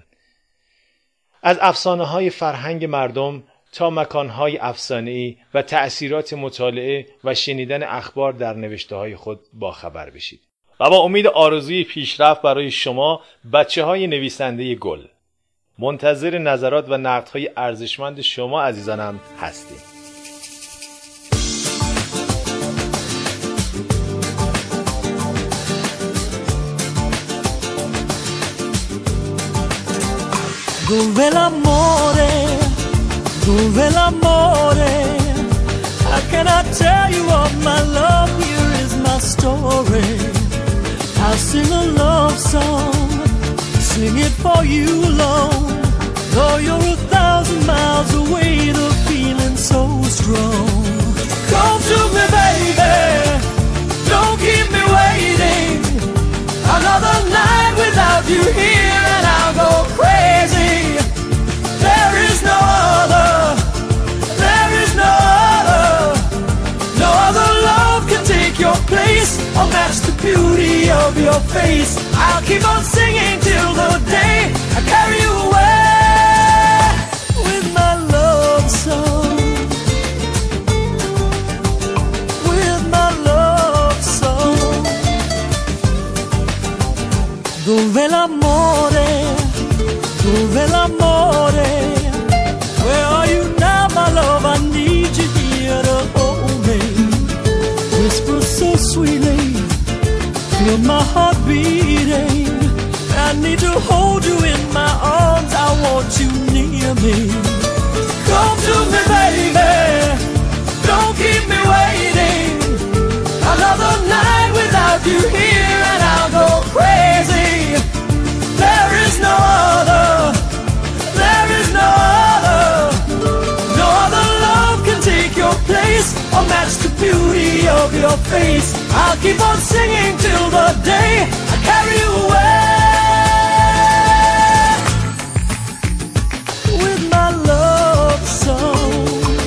از افسانه‌های فرهنگ مردم تا مکان‌های افسانه‌ای و تأثیرات مطالعه و شنیدن اخبار در نوشته‌های خود باخبر بشید. و با امید آرزوی پیشرفت برای شما بچه‌های نویسنده گل، منتظر نظرات و نقدهای ارزشمند شما عزیزانم هستیم. Dove l'amore, dove l'amore, how can I tell you of my love, here is my story. I'll sing a love song, sing it for you alone. Though you're a thousand miles away, the feeling's so strong. Come to me, baby, don't keep me waiting. Another night without you here and I'll go crazy. There is no other, there is no other. No other love can take your place or match the beauty of your face. I'll keep on singing till the day I carry you away with my love song. With my love song. Dove l'amore, dove l'amore, where are you now, my love? I need you here to hold me. Whisper so sweetly, feel my heart beating. I need to hold you in my arms, I want you near me. Come to me, baby, don't keep me waiting. Another night without you here and I'll go crazy. There is no other, there is no other. No other love can take your place or match the beauty of your face. I'll keep on singing till the day I carry you away with my love song.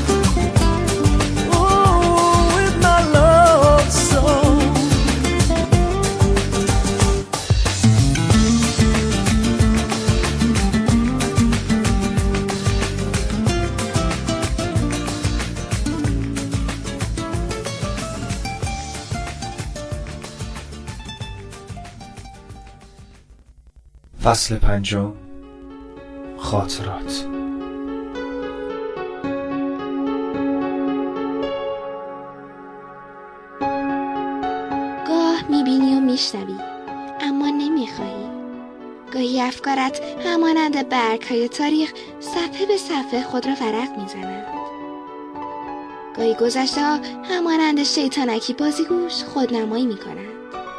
Oh, with my love song. فصل پنجم، خاطرات. میشنوی اما نمیخواهی. گاهی افکارت همانند برگ‌های تاریخ صفحه به صفحه خود را ورق میزنند. گاهی گذشته ها همانند شیطانکی بازیگوش خودنمایی میکنند.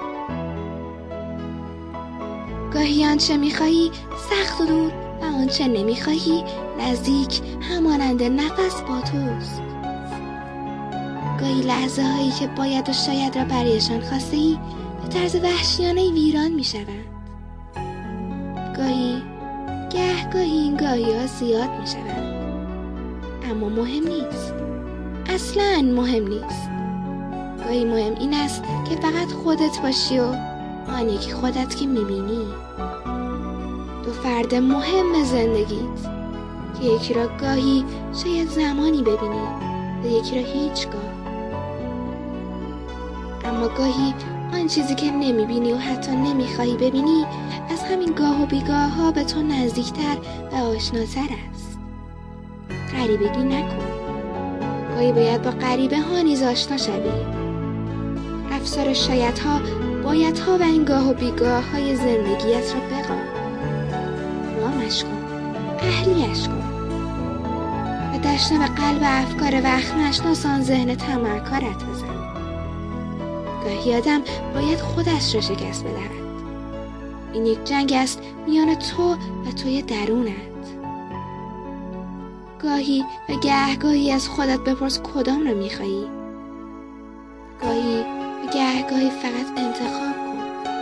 گاهی آنچه میخواهی سخت و دور و آنچه نمیخواهی نزدیک همانند نفس با توست. گاهی لحظه هایی که باید و شاید را برایشان خواسته ای به طرز وحشیانه ویران می شوند. گاهی گه گاهی این گاهی ها زیاد می شوند. اما مهم نیست. اصلاً مهم نیست. گاهی مهم این است که فقط خودت باشی و آن یکی خودت که می بینی. دو فرد مهم زندگیت که یکی را گاهی شاید زمانی ببینی و یکی را هیچگاه. اما گاهی آن چیزی که نمیبینی و حتی نمیخوایی ببینی از همین گاه و بیگاه ها به تو نزدیکتر و آشناتر است. غریبگی نکن. گاهی باید با غریبه ها نیز آشنا شوی. افسار شاید ها باید ها و این گاه و بیگاه های زندگیت را بقام. رامش کن. اهلیش کن. و دشنه به قلب افکار وقت نشناس آن ذهن تمرکارت بزن. گاهی آدم باید خودش را شکست بدهد. این یک جنگ است میان تو و توی درونت. گاهی و گهگاهی از خودت بپرس کدام را میخوایی. گاهی و گهگاهی فقط انتخاب کن.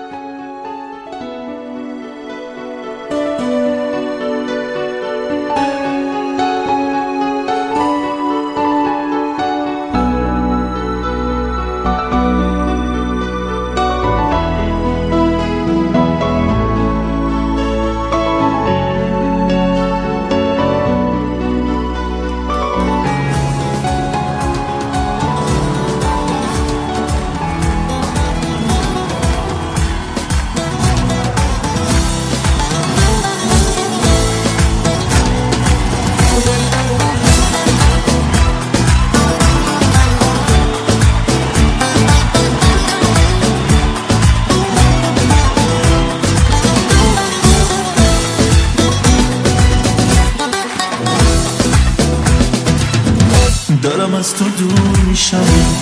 دارم از تو دور میشم،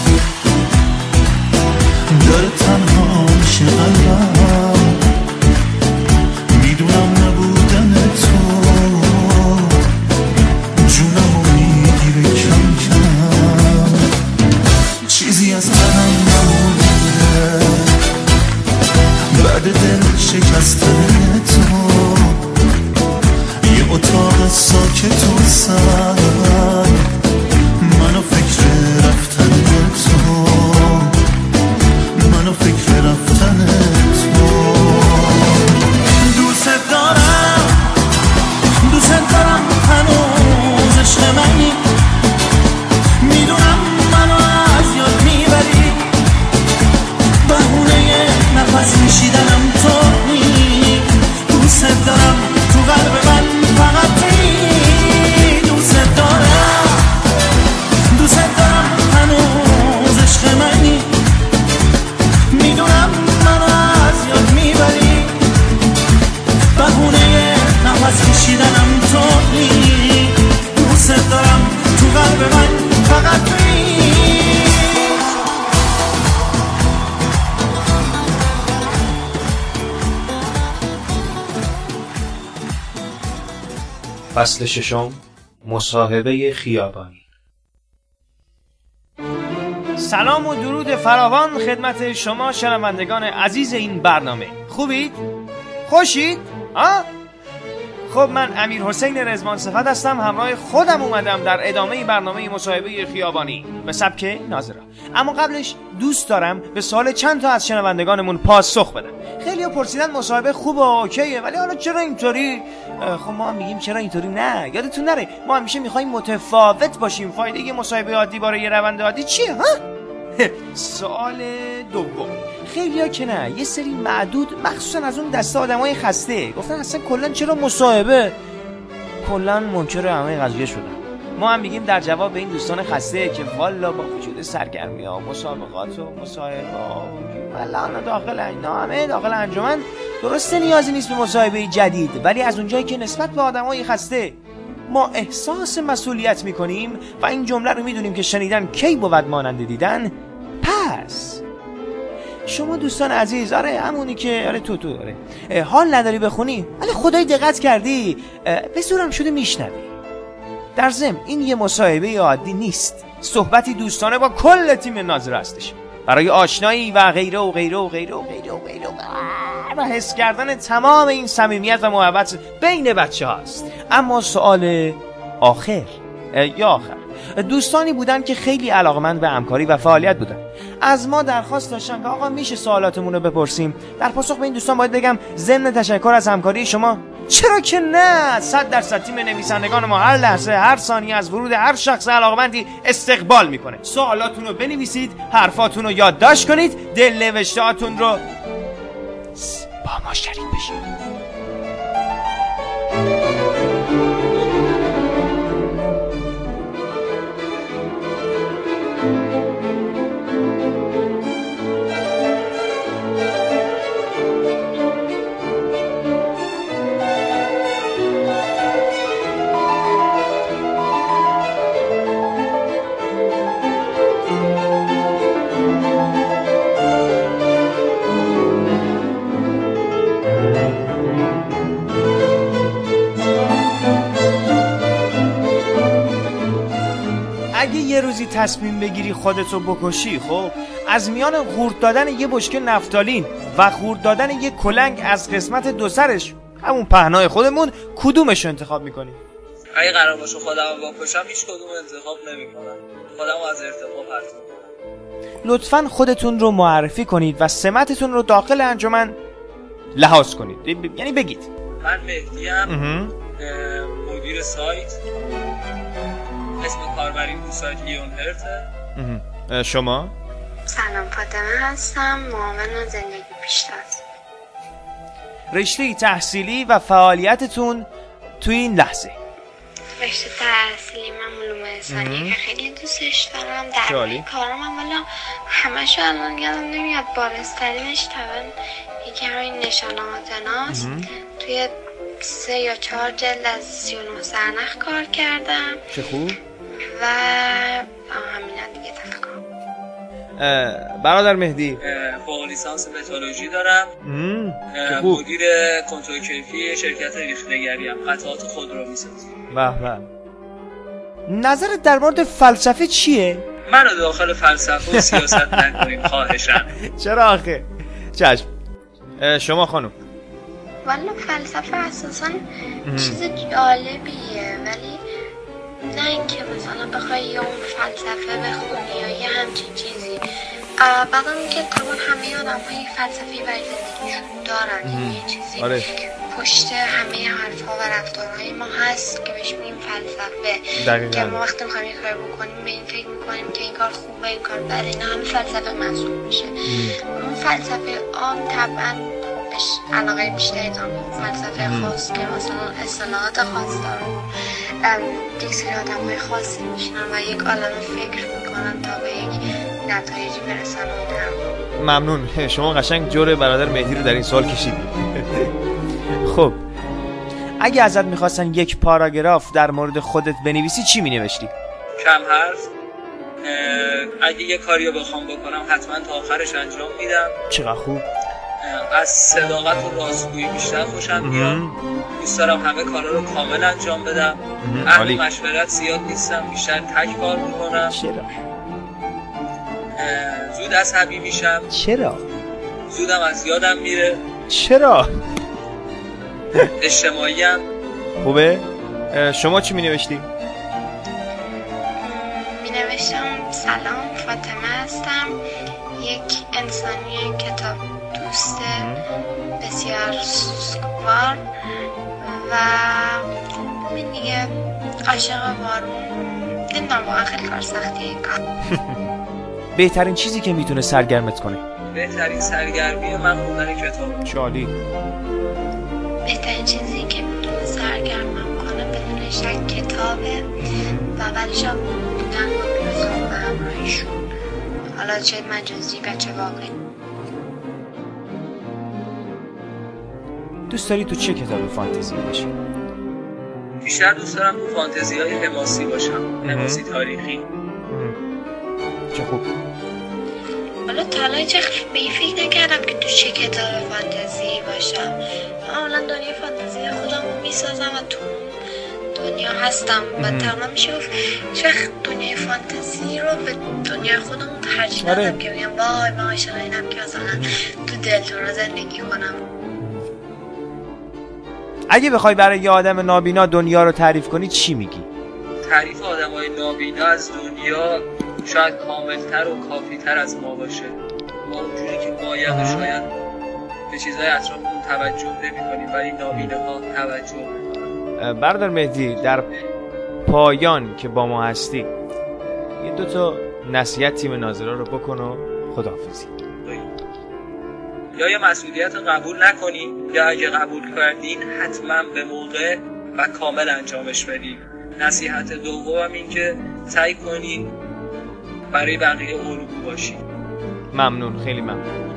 داره تنها میشه قلبم، میدونم نبودن تو جونمو میگیره کم کم، چیزی از تنم نمونده بعد دل شکستن تو، یه اتاق ساکت و سر منو فکر رفتن تو، منو فکر رفتن تو. دوست دارم دوست دارم هنوز عشق منی، میدونم منو از یاد میبری، بهونه نفس میشیدنم تویی. دوست دارم تو قلب من فقط تویی. دوست دارم دوست دارم هنوز عشق منی، میدونم منو از یاد میبری، بهونه نفس کشیدنم تویی. دوست دارم تو قلب من فقط تویی. فصل ششم، مصاحبه خیابانی. سلام و درود فراوان خدمت شما شنوندگان عزیز این برنامه. خوبید؟ خوشید؟ آه؟ خب من امیر حسین رضوان صفت هستم، همراه خودم اومدم در ادامه برنامه مصاحبه خیابانی به سبک ناظرا. اما قبلش دوست دارم به سوال چند تا از شنوندگانمون پاسخ بدم. خیلی‌ها پرسیدن مصاحبه خوبه اوکیه، ولی حالا چرا اینطوری؟ خب ما هم میگیم چرا اینطوری نه. یادتون نره ما همیشه میخوایم متفاوت باشیم. فایده یه مصاحبه عادی برای یه روند عادی چیه ها؟ سوال دوم، خیلی‌ها که نه، یه سری معدود مخصوصا از اون دسته آدمای خسته گفتن اصلا کلا چرا مصاحبه؟ کلا منکر همه قضیه شدن. ما هم میگیم در جواب به این دوستان خسته که والا با وجود سرگرمی ها مسابقات و مصاحبه ها والا داخل اینا همه داخل انجمن درسته نیازی نیست به مصاحبه جدید، ولی از اونجایی که نسبت به آدمای خسته ما احساس مسئولیت میکنیم و این جمله رو میدونیم که شنیدن کی بود مانند دیدن، پس شما دوستان عزیز، آره همونی که آره تو تو آره حال نداری بخونی ولی خدای دقت کردی به زورم شده میشنوی. در ضمن این یه مصاحبه عادی نیست، صحبتی دوستانه با کل تیم ناظر هستش برای آشنایی و غیره و غیره و غیره و غیره و غیره و حس کردن تمام این صمیمیت و محبت بین بچه هاست. اما سوال آخر یا آخر دوستانی بودن که خیلی علاقمند به همکاری و فعالیت بودن. از ما درخواست داشتن که آقا میشه سوالاتمون رو بپرسیم. در پاسخ به این دوستان باید بگم ضمن تشکر از همکاری شما چرا که نه، صد درصد تیم نویسندگان ما هر لحظه هر ثانیه از ورود هر شخص علاقمندی استقبال میکنه. سوالاتون رو بنویسید، حرفاتون رو یادداشت کنید، دل نوشتهاتون رو با ما شریک بشید. یه روزی تصمیم بگیری خودتو بکشی، خب از میان خورد دادن یه بشکه نفتالین و خورد دادن یه کلنگ از قسمت دو سرش، همون پهنای خودمون، کدومشو انتخاب میکنی؟ اگه قرار باشه خودم بکشم هیچ کدوم انتخاب نمیکنم، خودم از ارتفاع پرت میکنم. لطفاً خودتون رو معرفی کنید و سمتتون رو داخل انجمن لحاظ کنید، یعنی بگید. من مهدیم، مدیر سایت، اسم کاربریم تو سایت لیون هرته. شما؟ سلام، فاطمه هستم، معاون زندگی پیشتاز. رشته تحصیلی و فعالیتتون تو این لحظه؟ رشته تحصیلی من علوم انسانی که خیلی دوستش دارم. در مورد کارم اولا همشو الان یادم نمیاد، بارسترینش طبعا یکی همین نشانات ناست. توی سه یا چهار جلد از سی و نه سرنخ کار کردم. چه خوب. و همینا دیگه تفکر. برادر مهدی فوق لیسانس مترولوژی دارم. مدیر کنترل کیفی شرکت ریخته‌گری ام، قطعات خودرو می‌سازم. به به. نظرت در مورد فلسفه چیه؟ منو داخل فلسفه و سیاست نکنید خواهشم. چرا آخه؟ چشم. شما خانم؟ والا فلسفه اساسا چیز جالبیه، ولی نه اینکه مثلا بخوای یه اون فلسفه بخونی یا یه همچین چیزی. بعدم اینکه طبعا همه آدم های فلسفی برای زندگیشون دارن، یه چیزی آره. پشت همه حرفها و رفتارهای ما هست که بهش میگیم فلسفه. دقیقاً. که ما وقتی میخوایم یه کار بکنیم به این فکر میکنیم که این کار خوبه، این کار بده، اینا همه فلسفه محسوب میشه. اون فلسفه عام طبعا بهش علاقه بیشتری دارم، فلسفه خاص که مثلا اصطلاحات خاص دارم، یک سری آدم های خاصی میشنن و یک عالم فکر میکنن تا به یک نتایجی برسن. ممنون، شما قشنگ جور برادر مهدی رو در این سوال کشیدی. خب اگه ازت میخواستن یک پاراگراف در مورد خودت بنویسی چی مینوشتی؟ کم حرف، اگه یه کاری رو بخوام بکنم حتما تا آخرش انجام میدم. چقدر خوب. از صداقت و راستگویی بیشتر خوشم میاد. دوست دارم همه کارا رو کامل انجام بدم. اهل مشورت زیاد نیستم، بیشتر تک کار میکنم. چرا؟ زود عصبی میشم. چرا؟ زودم از یادم میره. چرا؟ اجتماعیم. خوبه؟ شما چی مینوشتی؟ مینوشتم سلام، فاطمه هستم، یک انسانی کتاب دوست بسیار سوسکوار و من دیگه عاشق بارون. نمیدونم واقعا خیلی کار سختیه این کار. بهترین چیزی که میتونه سرگرمت کنه؟ بهترین سرگرمی من خوندن کتاب. چالی. بهترین چیزی که میتونه سرگرمم کنه بدون شک کتابه و ولی شب بودن با میرسم به همراهیشون، حالا چه مجازی و چه واقعی. دوست داری تو چه کتاب فانتزی باشی؟ بیشتر دوست دارم تو فانتزی های حماسی باشم، حماسی تاریخی. چه خوب. حالا تا حالا هیچ به این فکر نکردم که تو چه کتاب فانتزی باشم. اولا دنیای فانتزی خودم رو میسازم و تو دنیا هستم و تقریبا میشه گفت هیچ وقت دنیای فانتزی رو به دنیای خودم ترجیح ندم که بگم وای من عاشق اینم که مثلا تو دلتون رو زندگی کنم. اگه بخوای برای یه آدم نابینا دنیا رو تعریف کنی چی میگی؟ تعریف آدمای نابینا از دنیا شاید کاملتر و کافیتر از ما باشه. ما اونجوری که باید و شاید به چیزهای اطرافمون توجه نمی‌کنیم ولی نابیناها توجه می‌کنن. برادر مهدی در پایان که با ما هستی یه دو تا نصیحت تیم ناظرا رو بکن و خداحافظی. یا یه مسئولیت رو قبول نکنی یا اگه قبول کردین حتما به موقع و کامل انجامش بدین. نصیحت دوم این که سعی کنین برای بقیه الگو باشین. ممنون، خیلی ممنون.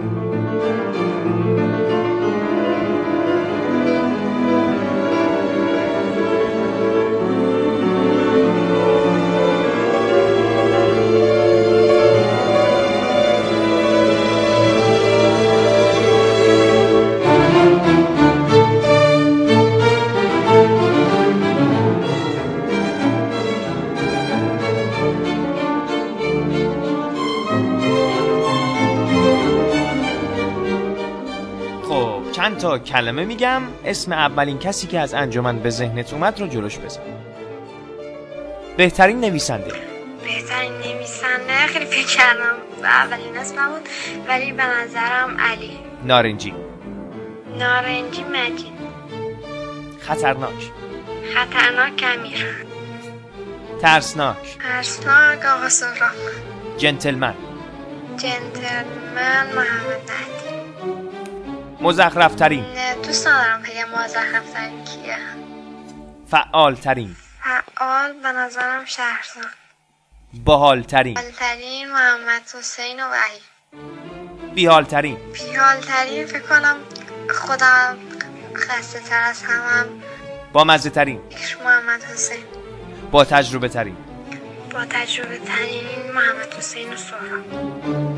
چند تا کلمه میگم، اسم اولین کسی که از انجمن به ذهنت اومد رو جلوش بزن. بهترین نویسنده. بهترین نویسنده خیلی فکر کردم اولین اسمم بود ولی به نظرم علی. نارنجی. نارنجی مجید. خطرناک. خطرناک امیر. ترسناک. ترسناک آقا سهراب. جنتلمن. جنتلمن محمد مهدی. مزخرف ترین. دوست ندارم بگم مزخرف ترین کیه. فعال ترین. فعال به نظرم شهرزاد. باحال ترین. باحال ترین محمد حسین و وحید. بیحال ترین. بیحال ترین فکر کنم خودم خسته تر از همم. با مزه ترین. محمد حسین. با تجربه ترین. با تجربه ترین محمد حسین و سهراب.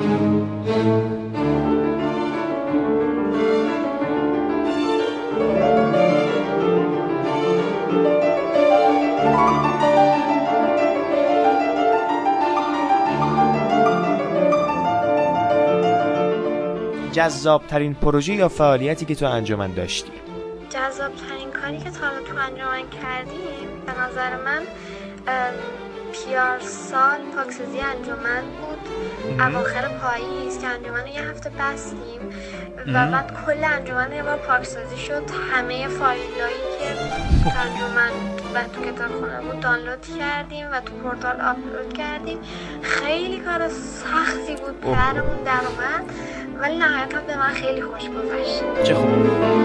جذاب ترین پروژه یا فعالیتی که تو انجمن داشتی؟ جذاب ترین کاری که تا حالا تو انجمن کردیم به نظر من پیار سال پاکسازی انجمن بود. اواخر پاییز که انجمن رو یه هفته بستیم و بعد کل انجمن یه بار پاکسازی شد. همه فایلایی که تو انجمن و تو کتابخونه بود دانلود کردیم و تو پورتال آپلود کردیم. خیلی کار سختی بود، پدرمون در اومد ولی نهایتا به من خیلی خوش گذشت. چه خوب.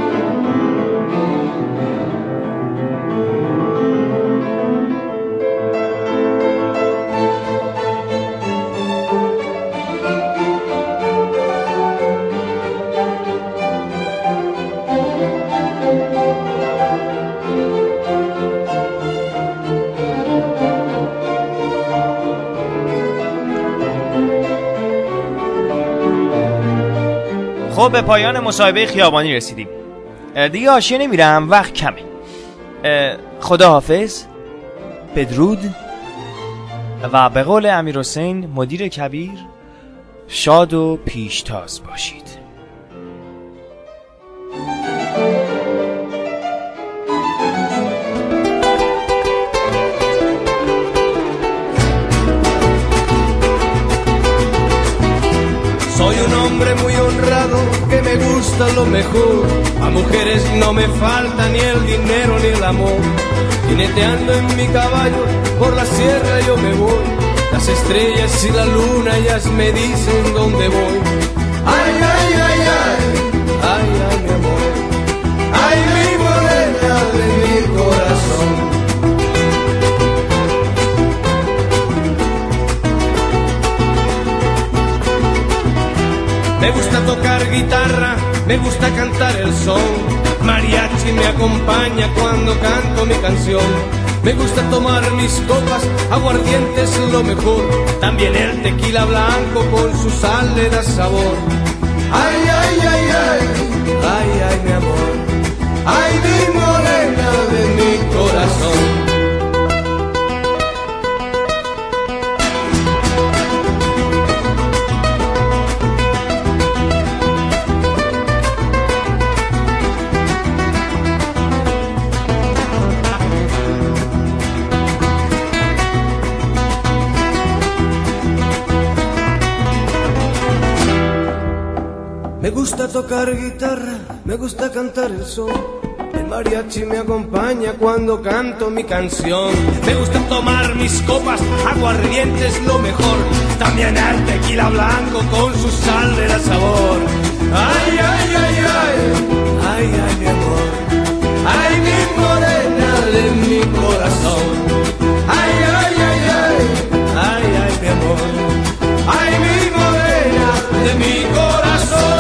خب به پایان مصاحبه خیابانی رسیدیم. دیگه حاشیه نمیرم، وقت کمه. خدا حافظ، بدرود و به قول امیرحسین مدیر کبیر شاد و پیشتاز باشید. Soy un hombre muy honrado que me gusta lo mejor. A mujeres no me falta ni el dinero ni el amor. Jineteando en mi caballo por la sierra yo me voy. Las estrellas y la luna ellas me dicen dónde voy. Ay, ay, ay, ay, ay, ay, mi amor. Ay, mi morena de mi corazón. Me gusta tocar guitarra, me gusta cantar el son. Mariachi me acompaña cuando canto mi canción. Me gusta tomar mis copas, aguardiente es lo mejor. También el tequila blanco con su sal le da sabor. Ay, ay, ay, ay, ay, ay, mi amor. Ay, mi morena de mi corazón. Me gusta tocar guitarra, me gusta cantar el son. El mariachi me acompaña cuando canto mi canción. Me gusta tomar mis copas, aguardiente es lo mejor. También el tequila blanco con su sal le da sabor. Ay, ay, ay, ay, ay, ay, mi amor. Ay, mi morena de mi corazón. Ay, ay, ay, ay, ay, ay, mi amor. Ay, mi morena de mi corazón.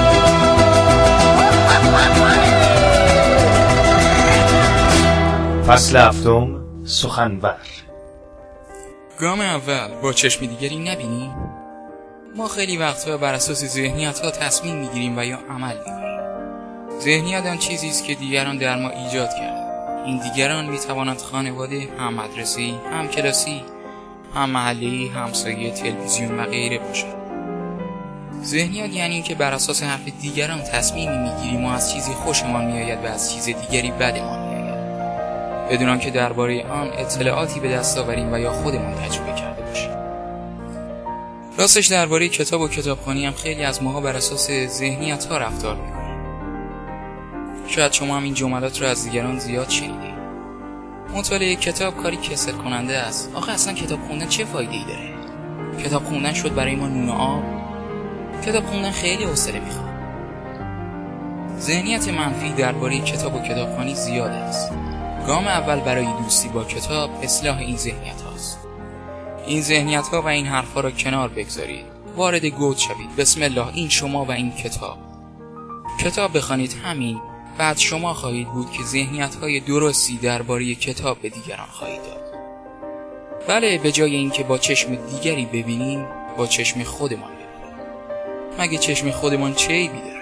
فصل هفتم، سخنور. گام اول، با چشم دیگری نبینی؟ ما خیلی وقتها بر اساس ذهنیت ها تصمیم میگیریم و یا عمل میکنیم. ذهنیت آن چیزی است که دیگران در ما ایجاد کردند. این دیگران میتوانند خانواده، هم مدرسه‌ای، هم کلاسی، هم محله‌ای، همسایه، تلویزیون و غیره باشد. ذهنیت یعنی این که بر اساس حرف دیگران تصمیمی میگیریم و از چیزی خوشمان میآید و از چیز دیگری بدمان میآید، بدون آنکه درباره آن اطلاعاتی به دست آوریم و یا خودمان تجربه کرده باشیم. راستش درباره کتاب و کتابخوانی هم خیلی از ماها بر اساس ذهنیت ها رفتار میکنیم. شاید شما هم این جملات رو از دیگران زیاد شنیدید. مطالعه کتاب کاری کسل کننده است. آخه اصلا کتاب خوندن چه فایده ای داره؟ کتاب خوندن شد برای ما نون و آب؟ کتاب خوندن خیلی حوصله میخواد. ذهنیت منفی درباره کتاب و کتابخوانی زیاد است. گام اول برای دوستی با کتاب اصلاح این ذهنیت هاست. این ذهنیت ها و این حرف ها را کنار بگذارید. وارد گود شوید. بسم الله، این شما و این کتاب. کتاب بخوانید، همین. بعد شما خواهید بود که ذهنیت های درستی درباره کتاب به دیگران خواهید داد. بله، به جای اینکه با چشم دیگری ببینیم، با چشم خودمان ببینیم. مگه چشم خودمان چه عیبی داره؟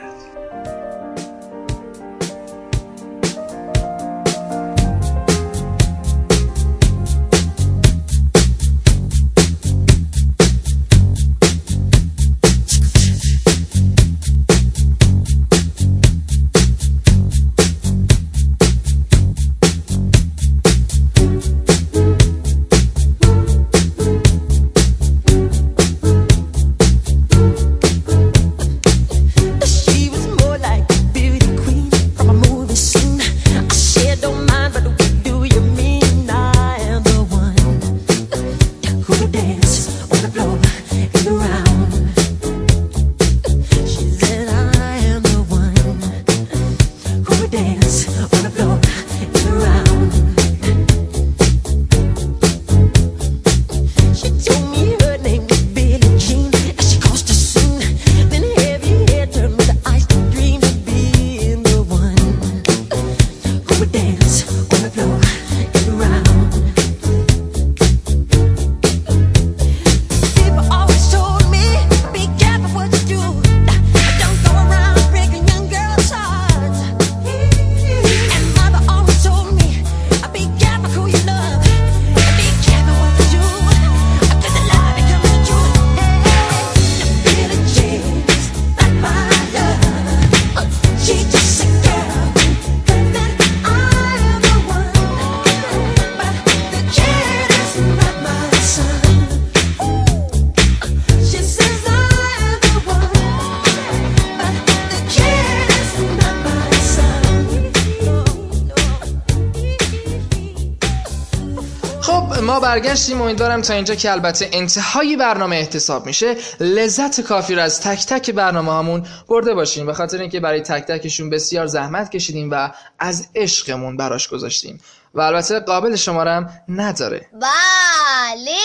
ما برگشتیم. امیدوارم تا اینجا که البته انتهای برنامه احتساب میشه لذت کافی رو از تک تک برنامه هامون برده باشیم، به خاطر اینکه برای تک تکشون بسیار زحمت کشیدیم و از عشقمون براش گذاشتیم و البته قابل شمارم نداره. بله،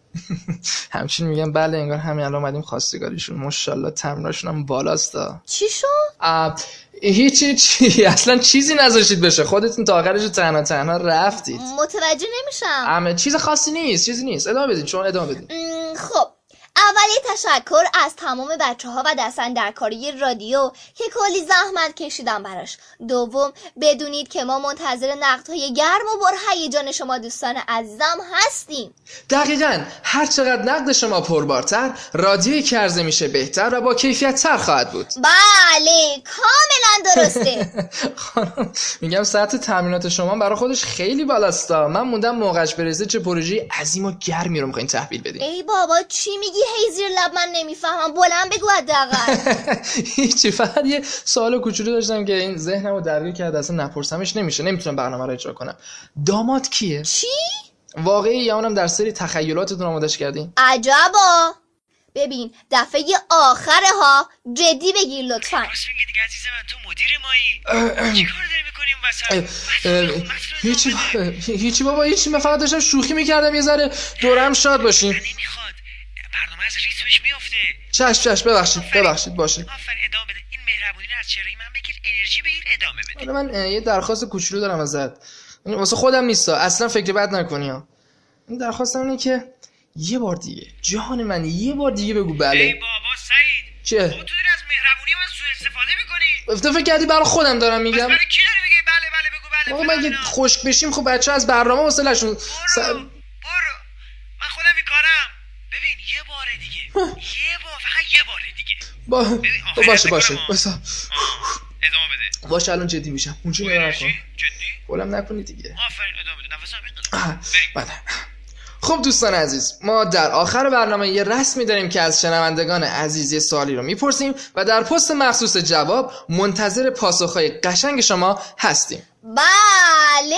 همچین میگم بله، انگار همین الان اومدیم خواستگاریشون. ماشاءالله تمریناشون هم بالاستا. چی شد؟ هیچی چی اصلا چیزی نذاشتید بشه، خودتون تا آخرش تنها تنها رفتید. متوجه نمیشم. اما چیز خاصی نیست، چیزی نیست. ادامه بدید، شما ادامه بدید. خب اولی تشکر از تمام بچه ها و دستاندرکاری رادیو که کلی زحمت کشیدن براش. دوم بدونید که ما منتظر نقدهای گرم و پرهیجان شما دوستان عزیزم هستیم. دقیقاً هر چقدر نقد شما پربارتر، رادیویی که عرضه میشه بهتر و با کیفیت تر خواهد بود. بله کاملا درسته. خانم میگم سطح تمرینات شما برای خودش خیلی بالاستا. من موندم موقعش برسه چه پروژه عظیم و گرمی رو میخواین تحویل بدین. ای بابا چی میگی؟ هی زیر لب من نمیفهمم، بلند بگو حداقل. هیچی، فقط یه سوال کوچولو داشتم که این ذهنمو درگیر کرد، اصلا نپرسمش نمیشه، نمیتونم برنامه رو اجرا کنم. داماد کیه؟ چی؟ واقعی یا اونم در سری تخیلاتتون آمادش کردین؟ عجبا. ببین دفعه آخره ها، جدی بگیر لطفاً. راست میگی دیگه عزیز من، تو مدیر مایی. چی کار داری میکنی اون وسط؟ هیچی هیچی بابا هیچی، من فقط داشتم شوخی میکردم یه ذره دورم شاد باشین. یعنی میخواد برنامه از ریتمش میافته. چش چش ببخشید ببخشید باشه. آفرین ادامه بده. این مهربونی رو از چهره من بگیر، انرژی بگیر، ادامه بده. حالا من یه درخواست کوچولو دارم ازت. واسه خودم نیستا، اصلا فکر بد نکنی ها. این درخواستم اینه که یه بار دیگه جهان من یه بار دیگه بگو بله. ای بابا سعید چه؟ تو داری از مهربونی من سوء استفاده میکنی. افتاد فکر کردی برای خودم دارم میگم. برای کی داری میگی بله بله بگو بله؟ آقا مگه خشک بشیم خب بچه از برنامه وصلشون س... برو من خودم این کارم. ببین یه بار دیگه یه بار فقط یه بار دیگه با... با باشه باشه بسا ادامه بده. باشه الان جدی میشم اونجا نگاه نکن. جدی؟ بولم نکنی دیگه. آفرین ادامه بده. نفسم بله. خب دوستان عزیز، ما در آخر برنامه یه رسمی داریم که از شنوندگان عزیز یه سوالی رو میپرسیم و در پست مخصوص جواب منتظر پاسخهای قشنگ شما هستیم. بله.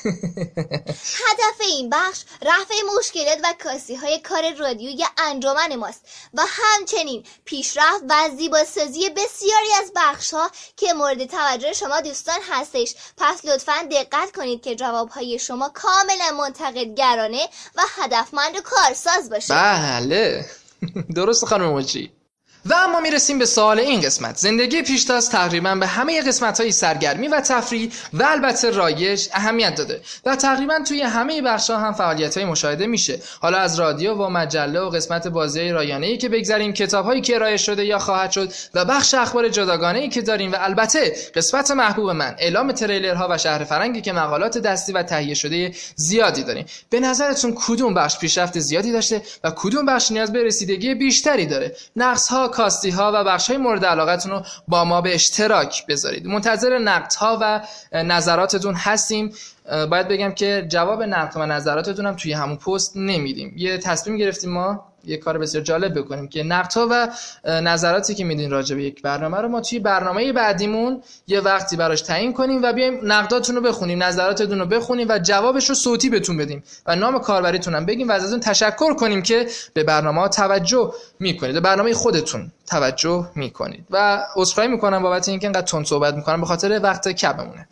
هدف این بخش رفع مشکلات و کاستی های کار رادیویی انجمن ماست و همچنین پیشرفت و زیباسازی بسیاری از بخش ها که مورد توجه شما دوستان هستش. پس لطفاً دقت کنید که جواب های شما کاملا منتقدگرانه و هدفمند و کارساز باشه. بله درست خانم موجی. و اما میرسیم به سوال این قسمت. زندگی پیشتاز تقریبا به همه قسمت‌های سرگرمی و تفریح و البته رایج اهمیت داده و تقریبا توی همه بخش‌ها هم فعالیت‌های مشاهده میشه. حالا از رادیو و مجله و قسمت بازی‌های رایانه‌ای که بگذریم، کتاب‌هایی که ارائه شده یا خواهد شد و بخش اخبار جداگانه‌ای که داریم و البته قسمت محبوب من اعلام تریلرها و شهر فرنگی که مقالات دستی و تهیه شده زیادی داریم. به نظرتون کدوم بخش پیشرفت زیادی داشته و کدوم بخش نیاز به رسیدگی بیشتری داره؟ نقص‌ها، کاستی ها و بخش‌های مورد علاقتون رو با ما به اشتراک بذارید. منتظر نقدها و نظراتتون هستیم. باید بگم که جواب نقد و نظراتتون هم توی همون پست نمیدیم. یه تصمیم گرفتیم ما یه کار بسیار جالب بکنیم که نقدها و نظراتی که میدین راجع به یک برنامه رو ما توی برنامه بعدیمون یه وقتی براش تعیین کنیم و بیایم نقداتون رو بخونیم، نظراتتون رو بخونیم و جوابش رو صوتی بهتون بدیم و نام کاربریتون هم بگیم و ازتون تشکر کنیم که به برنامه‌ها توجه میکنید، به برنامه خودتون توجه میکنید. و عذرخواهی میکنم بابت اینکه اینقدر تند صحبت میکنم، به خاطر وقت کممونه.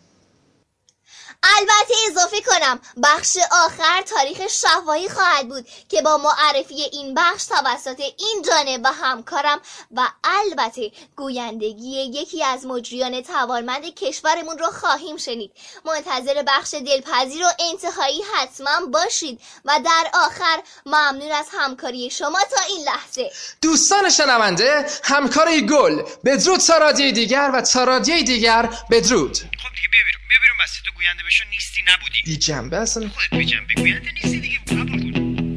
البته اضافه کنم بخش آخر تاریخ شفاهی خواهد بود که با معرفی این بخش توسط این جانب و همکارم و البته گویندگی یکی از مجریان توانمند کشورمون رو خواهیم شنید. منتظر بخش دلپذیر و انتهایی حتما باشید و در آخر ممنون از همکاری شما تا این لحظه. دوستان شنونده، همکاری گل، بدرود تا رادیوی دیگر و تا رادیوی دیگر بدرود. خب دیگه بیا بیرون بیا بیرون بس، تو گوینده بشو نیستی نبودی. بی جنبه اصلا خودت بی جنبه گوینده نیستی دیگه، قبول کن.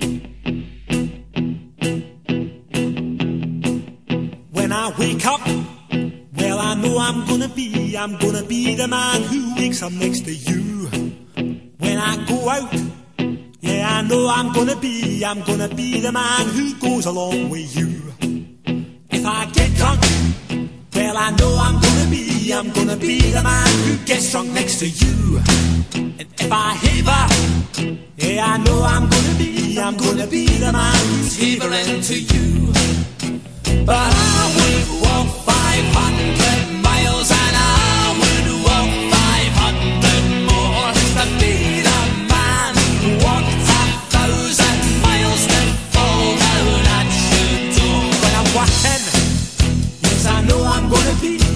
When I wake up, well I know I'm gonna be, I'm gonna be the man who wakes up next to you. When I go out, yeah I know I'm gonna be, I'm gonna be the man who goes along with you. If I get drunk, well I know I'm gonna be, I'm gonna be the man who gets drunk next to you. And if I haver, yeah I know I'm gonna be, I'm gonna be the man who's havering to you. But I would walk five hundred miles and I would walk five hundred more to be the man who walked a thousand miles to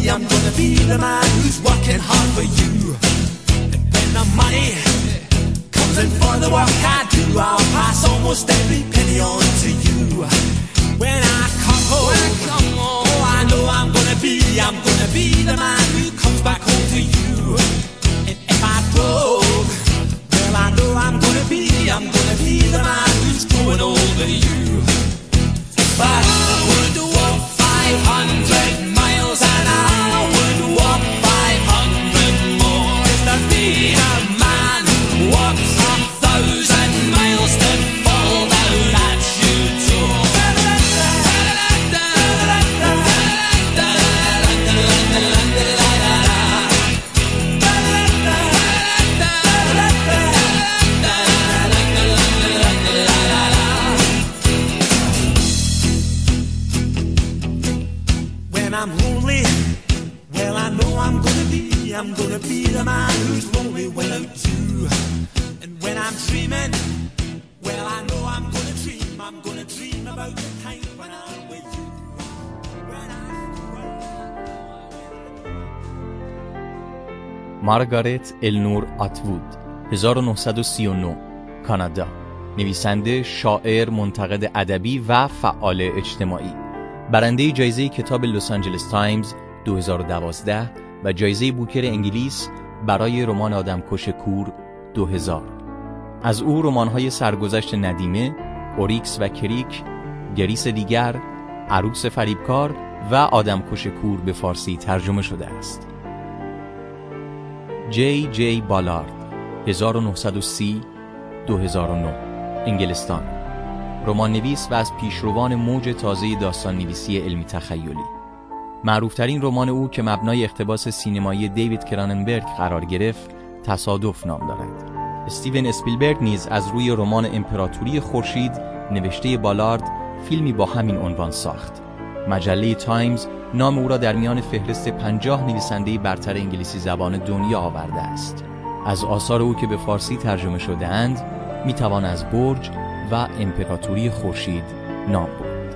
I'm gonna be the man who's working hard for you. And when the money comes in for the work I do, I'll pass almost every penny on to you. When I come home, when I come home, oh, I know I'm gonna be, I'm gonna be the man who comes back home to you. And if I broke, well, I know I'm gonna be, I'm gonna be the man who's growing over you. But I would walk five hundred miles and I would walk five hundred more just to be a man who walks a thousand miles to fall down at your door. When I'm lonely, well, I know I'm gonna be, I'm gonna be the man who's lonely without you. And when I'm dreaming, well, I know I'm gonna dream, I'm gonna dream about the time when I'm with you. مارگارت النور اتوود هزار و نهصد و سی و نه کانادا، نویسنده، شاعر، منتقد ادبی و فعال اجتماعی، برنده جایزه کتاب لس آنجلس تایمز دو هزار و دوازده و جایزه بوکر انگلیس برای رمان آدمکش کور دو هزار. از او رمان‌های سرگذشت ندیمه، اوریکس و کریک، گریس دیگر، عروس فریبکار و آدمکش کور به فارسی ترجمه شده است. جی جی بالارد هزار و نهصد و سی دو هزار و نه، انگلستان، رمان نویس و از پیشروان موج تازه داستان نویسی علمی تخیلی. معروفترین رمان او که مبنای اقتباس سینمایی دیوید کراننبرگ قرار گرفت، تصادف نام دارد. استیون اسپیلبرگ نیز از روی رمان امپراتوری خورشید نوشته بالارد فیلمی با همین عنوان ساخت. مجله تایمز نام او را در میان فهرست پنجاه نویسنده برتر انگلیسی زبان دنیا آورده است. از آثار او که به فارسی ترجمه شده اند می توان از برج و امپراتوری خورشید نام برد.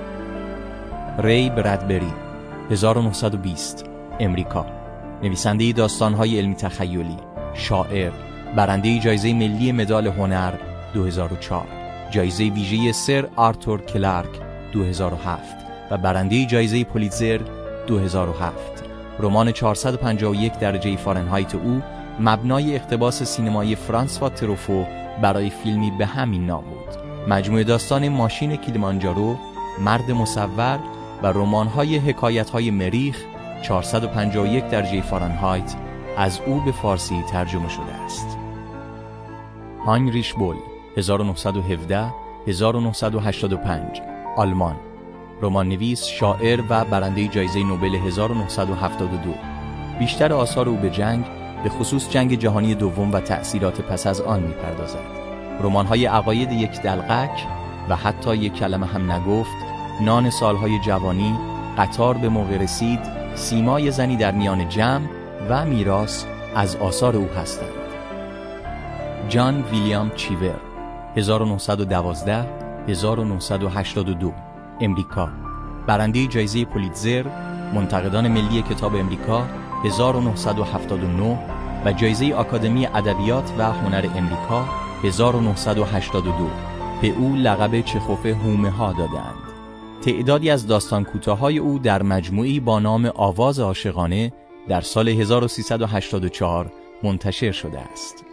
ری برادبری هزار و نهصد و بیست، امریکا، نویسنده داستان‌های علمی تخیلی، شاعر، برنده جایزه ملی مدال هنر دو هزار و چهار، جایزه ویژه سر آرتور کلارک دو هزار و هفت و برنده جایزه پولیتزر دو هزار و هفت. رمان چهارصد و پنجاه و یک درجه فارنهایت او مبنای اقتباس سینمایی فرانسوا تروفو برای فیلمی به همین نام بود. مجموعه داستان ماشین کلیمانجارو، مرد مصور و رمان‌های حکایت‌های مریخ چهارصد و پنجاه و یک درجه فارنهایت از او به فارسی ترجمه شده است. هاینریش بول هزار و نهصد و هفده هزار و نهصد و هشتاد و پنج، آلمان، رمان نویس، شاعر و برنده جایزه نوبل هزار و نهصد و هفتاد و دو. بیشتر آثار او به جنگ، به خصوص جنگ جهانی دوم و تأثیرات پس از آن می‌پردازد. رمان‌های عقاید یک دلقک و حتی یک کلمه هم نگفت، نان سالهای جوانی، قطار به موقع رسید، سیمای زنی در میان جمع و میراث از آثار او هستند. جان ویلیام چیور هزار و نهصد و دوازده هزار و نهصد و هشتاد و دو، امریکا، برنده جایزه پولیتزر، منتقدان ملی کتاب امریکا هزار و نهصد و هفتاد و نه و جایزه آکادمی ادبیات و هنر امریکا هزار و نهصد و هشتاد و دو. به او لقب چخوف هومه ها دادند. تعدادی از داستان کوتاه‌های او در مجموعی با نام آواز عاشقانه در سال هزار و سیصد و هشتاد و چهار منتشر شده است.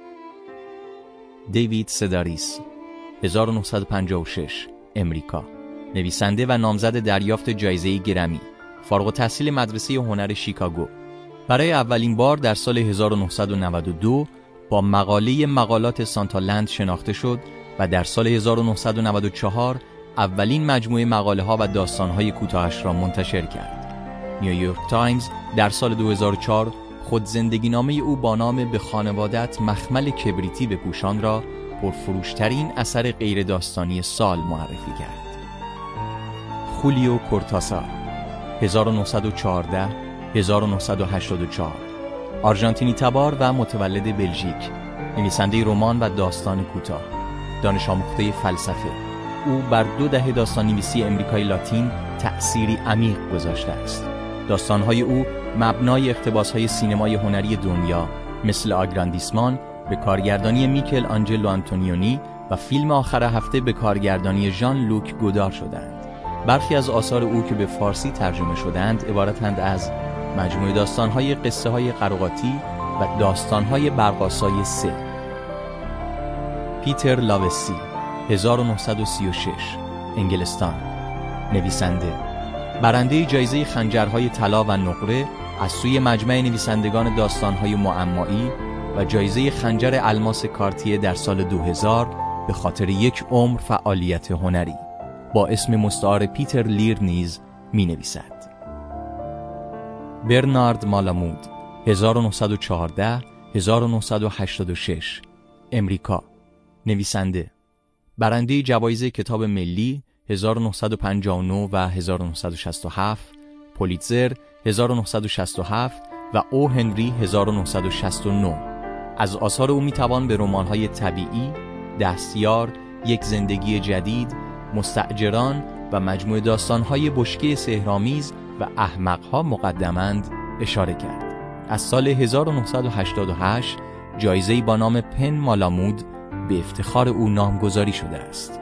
دیوید سداریس هزار و نهصد و پنجاه و شش، امریکا، نویسنده و نامزد دریافت جایزه گرمی، فارغ التحصیل مدرسه هنر شیکاگو. برای اولین بار در سال هزار و نهصد و نود و دو با مقاله مقالات سانتالند شناخته شد و در سال هزار و نهصد و نود و چهار اولین مجموعه مقاله ها و داستان های کوتاهش را منتشر کرد. نیویورک تایمز در سال دو هزار و چهار خود زندگی نامه او با نام به خانوادت مخمل کبریتی بپوشان را پرفروشترین اثر غیر داستانی سال معرفی کرد. خولیو کورتاسار هزار و نهصد و چهارده هزار و نهصد و هشتاد و چهار، آرژانتینی تبار و متولد بلژیک، نویسنده رمان و داستان کوتاه، دانش آموخته فلسفه. او بر دو دهه داستان نویسی امریکای لاتین تأثیری عمیق گذاشته است. داستان‌های او مبنای اقتباس‌های سینمای هنری دنیا مثل آگراندیسمان به کارگردانی میکل آنجلو آنتونیونی و فیلم آخر هفته به کارگردانی ژان لوک گودار شدند. برخی از آثار او که به فارسی ترجمه شدند عبارتند از مجموعه داستان‌های قصه‌های قراقاتی و داستان‌های برق‌آسای سه. پیتر لاوسی، هزار و نهصد و سی و شش، انگلستان. نویسنده، برنده جایزه خنجرهای طلا و نقره از سوی مجمع نویسندگان داستان‌های معمایی و جایزه خنجر الماس کارتیه در سال دو هزار به خاطر یک عمر فعالیت هنری. با اسم مستعار پیتر لیر نیز می نویسد. برنارد مالامود، هزار و نهصد و چهارده هزار و نهصد و هشتاد و شش، امریکا. نویسنده، برنده جوایز کتاب ملی هزار و نهصد و پنجاه و نه و هزار و نهصد و شصت و هفت، پولیتزر هزار و نهصد و شصت و هفت و او هنری هزار و نهصد و شصت و نه. از آثار او میتوان به رمان‌های طبیعی، دستیار، یک زندگی جدید، مستأجران و مجموعه داستان‌های بشکه سحرآمیز و احمق‌ها مقدماً اشاره کرد. از سال هزار و نهصد و هشتاد و هشت جایزه‌ای با نام پن مالامود به افتخار او نامگذاری شده است.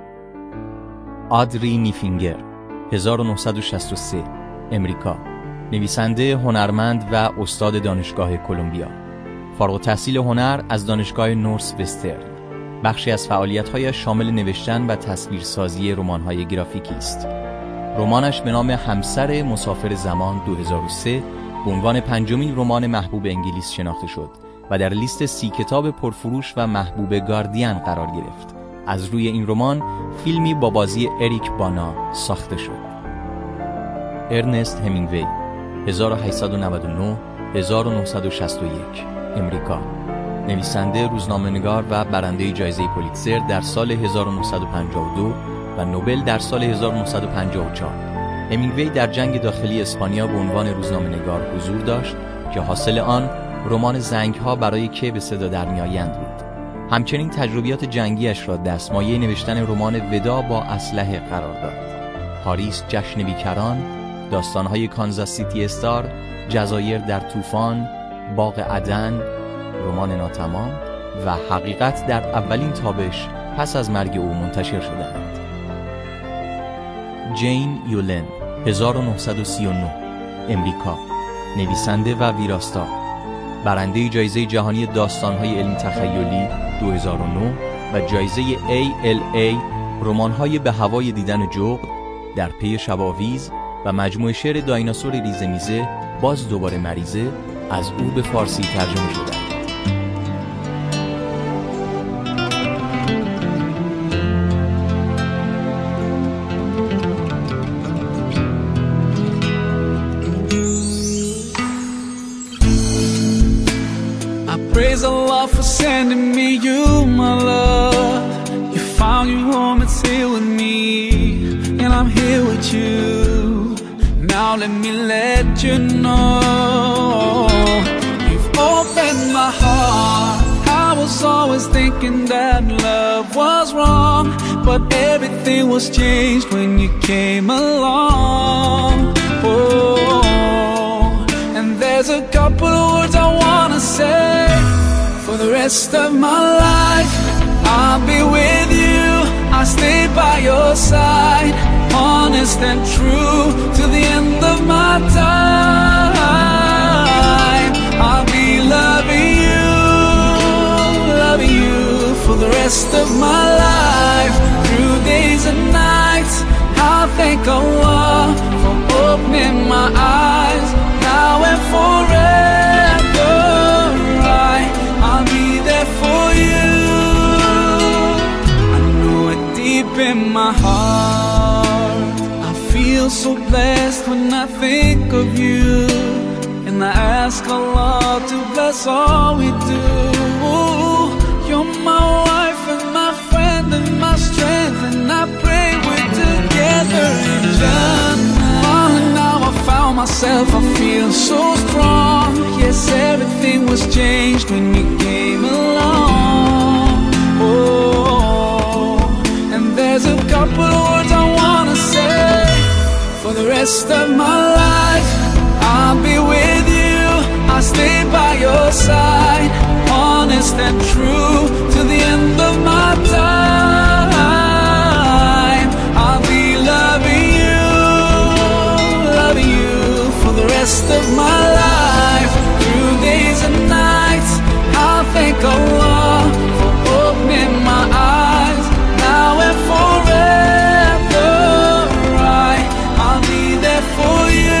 آدری نیفینگر، هزار و نهصد و شصت و سه، امریکا. نویسنده، هنرمند و استاد دانشگاه کلمبیا. فارغ التحصیل هنر از دانشگاه نورس وسترن. بخشی از فعالیت‌هایش شامل نوشتن و تصویرسازی رمان‌های گرافیکی است. رمانش به نام همسر مسافر زمان دو هزار و سه به عنوان پنجمین رمان محبوب انگلیس شناخته شد و در لیست سی کتاب پرفروش و محبوب گاردین قرار گرفت. از روی این رمان فیلمی با بازی اریک بانا ساخته شد. ارنست همینگوی، هزار و هشتصد و نود و نه هزار و نهصد و شصت و یک، امریکا. نویسنده، روزنامه‌نگار و برنده جایزه پولیتزر در سال هزار و نهصد و پنجاه و دو و نوبل در سال هزار و نهصد و پنجاه و چهار. همینگوی در جنگ داخلی اسپانیا به عنوان روزنامه‌نگار حضور داشت که حاصل آن رمان زنگ‌ها برای که به صدا در می‌آیند بود. همچنین تجربیات جنگیش را دستمایه نوشتن رمان ودا با اسلحه قرار داد. پاریس جشن بیکران، داستان‌های کانزاس سیتی استار، جزایر در طوفان، باغ عدن، رمان ناتمام و حقیقت در اولین تابش پس از مرگ او منتشر شدند. جین یولن، هزار و نهصد و سی و نه، امریکا. نویسنده و ویراستار، برنده جایزه جهانی داستان‌های علمی تخیلی دو هزار و نه و جایزه ای ال ای رمان‌های به هوای دیدن جغد، در پی شب‌آویز و مجموعه شعر دایناسور ریزه میزه باز دوباره مریضه از او به فارسی ترجمه شده. Praise Allah for sending me you, my love. You found your home, it's here with me, and I'm here with you. Now let me let you know, you've opened my heart. I was always thinking that love was wrong, but everything was changed when you came along. Oh, and there's a couple of words I wanna say. For the rest of my life, I'll be with you, I'll stay by your side, honest and true to the end of my time. I'll be loving you, loving you for the rest of my life, through days and nights. I'll thank Allah for opening my eyes, now and forever. I'll be there for you. I know it deep in my heart. I feel so blessed when I think of you, and I ask Allah to bless all we do. You're my wife and my friend and my strength, and I pray we're together in Jannah. Oh, now I found myself, I feel so strong. Yes, everything was changed when you came along. Oh, and there's a couple of words I wanna say. For the rest of my life, stay by your side, honest and true to the end of my time. I'll be loving you, loving you for the rest of my life. Through days and nights, I'll thank Allah for opening my eyes. Now and forever, right, I'll be there for you.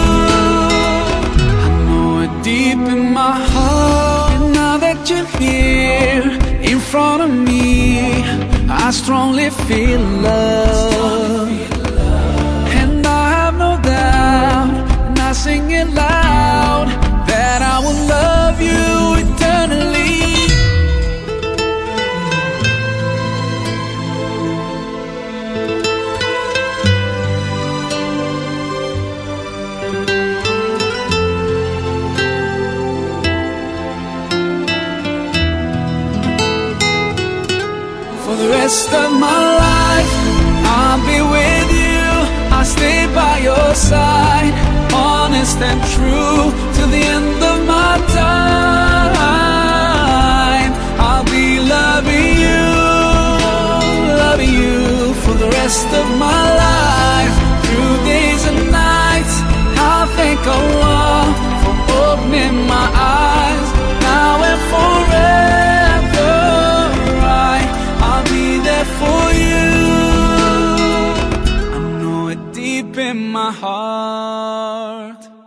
I know it deep in my heart, and now that you're here in front of me, I strongly feel love. And I have no doubt, and I sing it loud, that I will love you eternally. For the rest of my life, I'll be with you. I'll stay by your side, honest and true to the end of my time. I'll be loving you, loving you for the rest of my life. Through days and nights, I'll thank Allah for opening my eyes. Now and forever, right, I'll be there for you. I know it deep in my heart.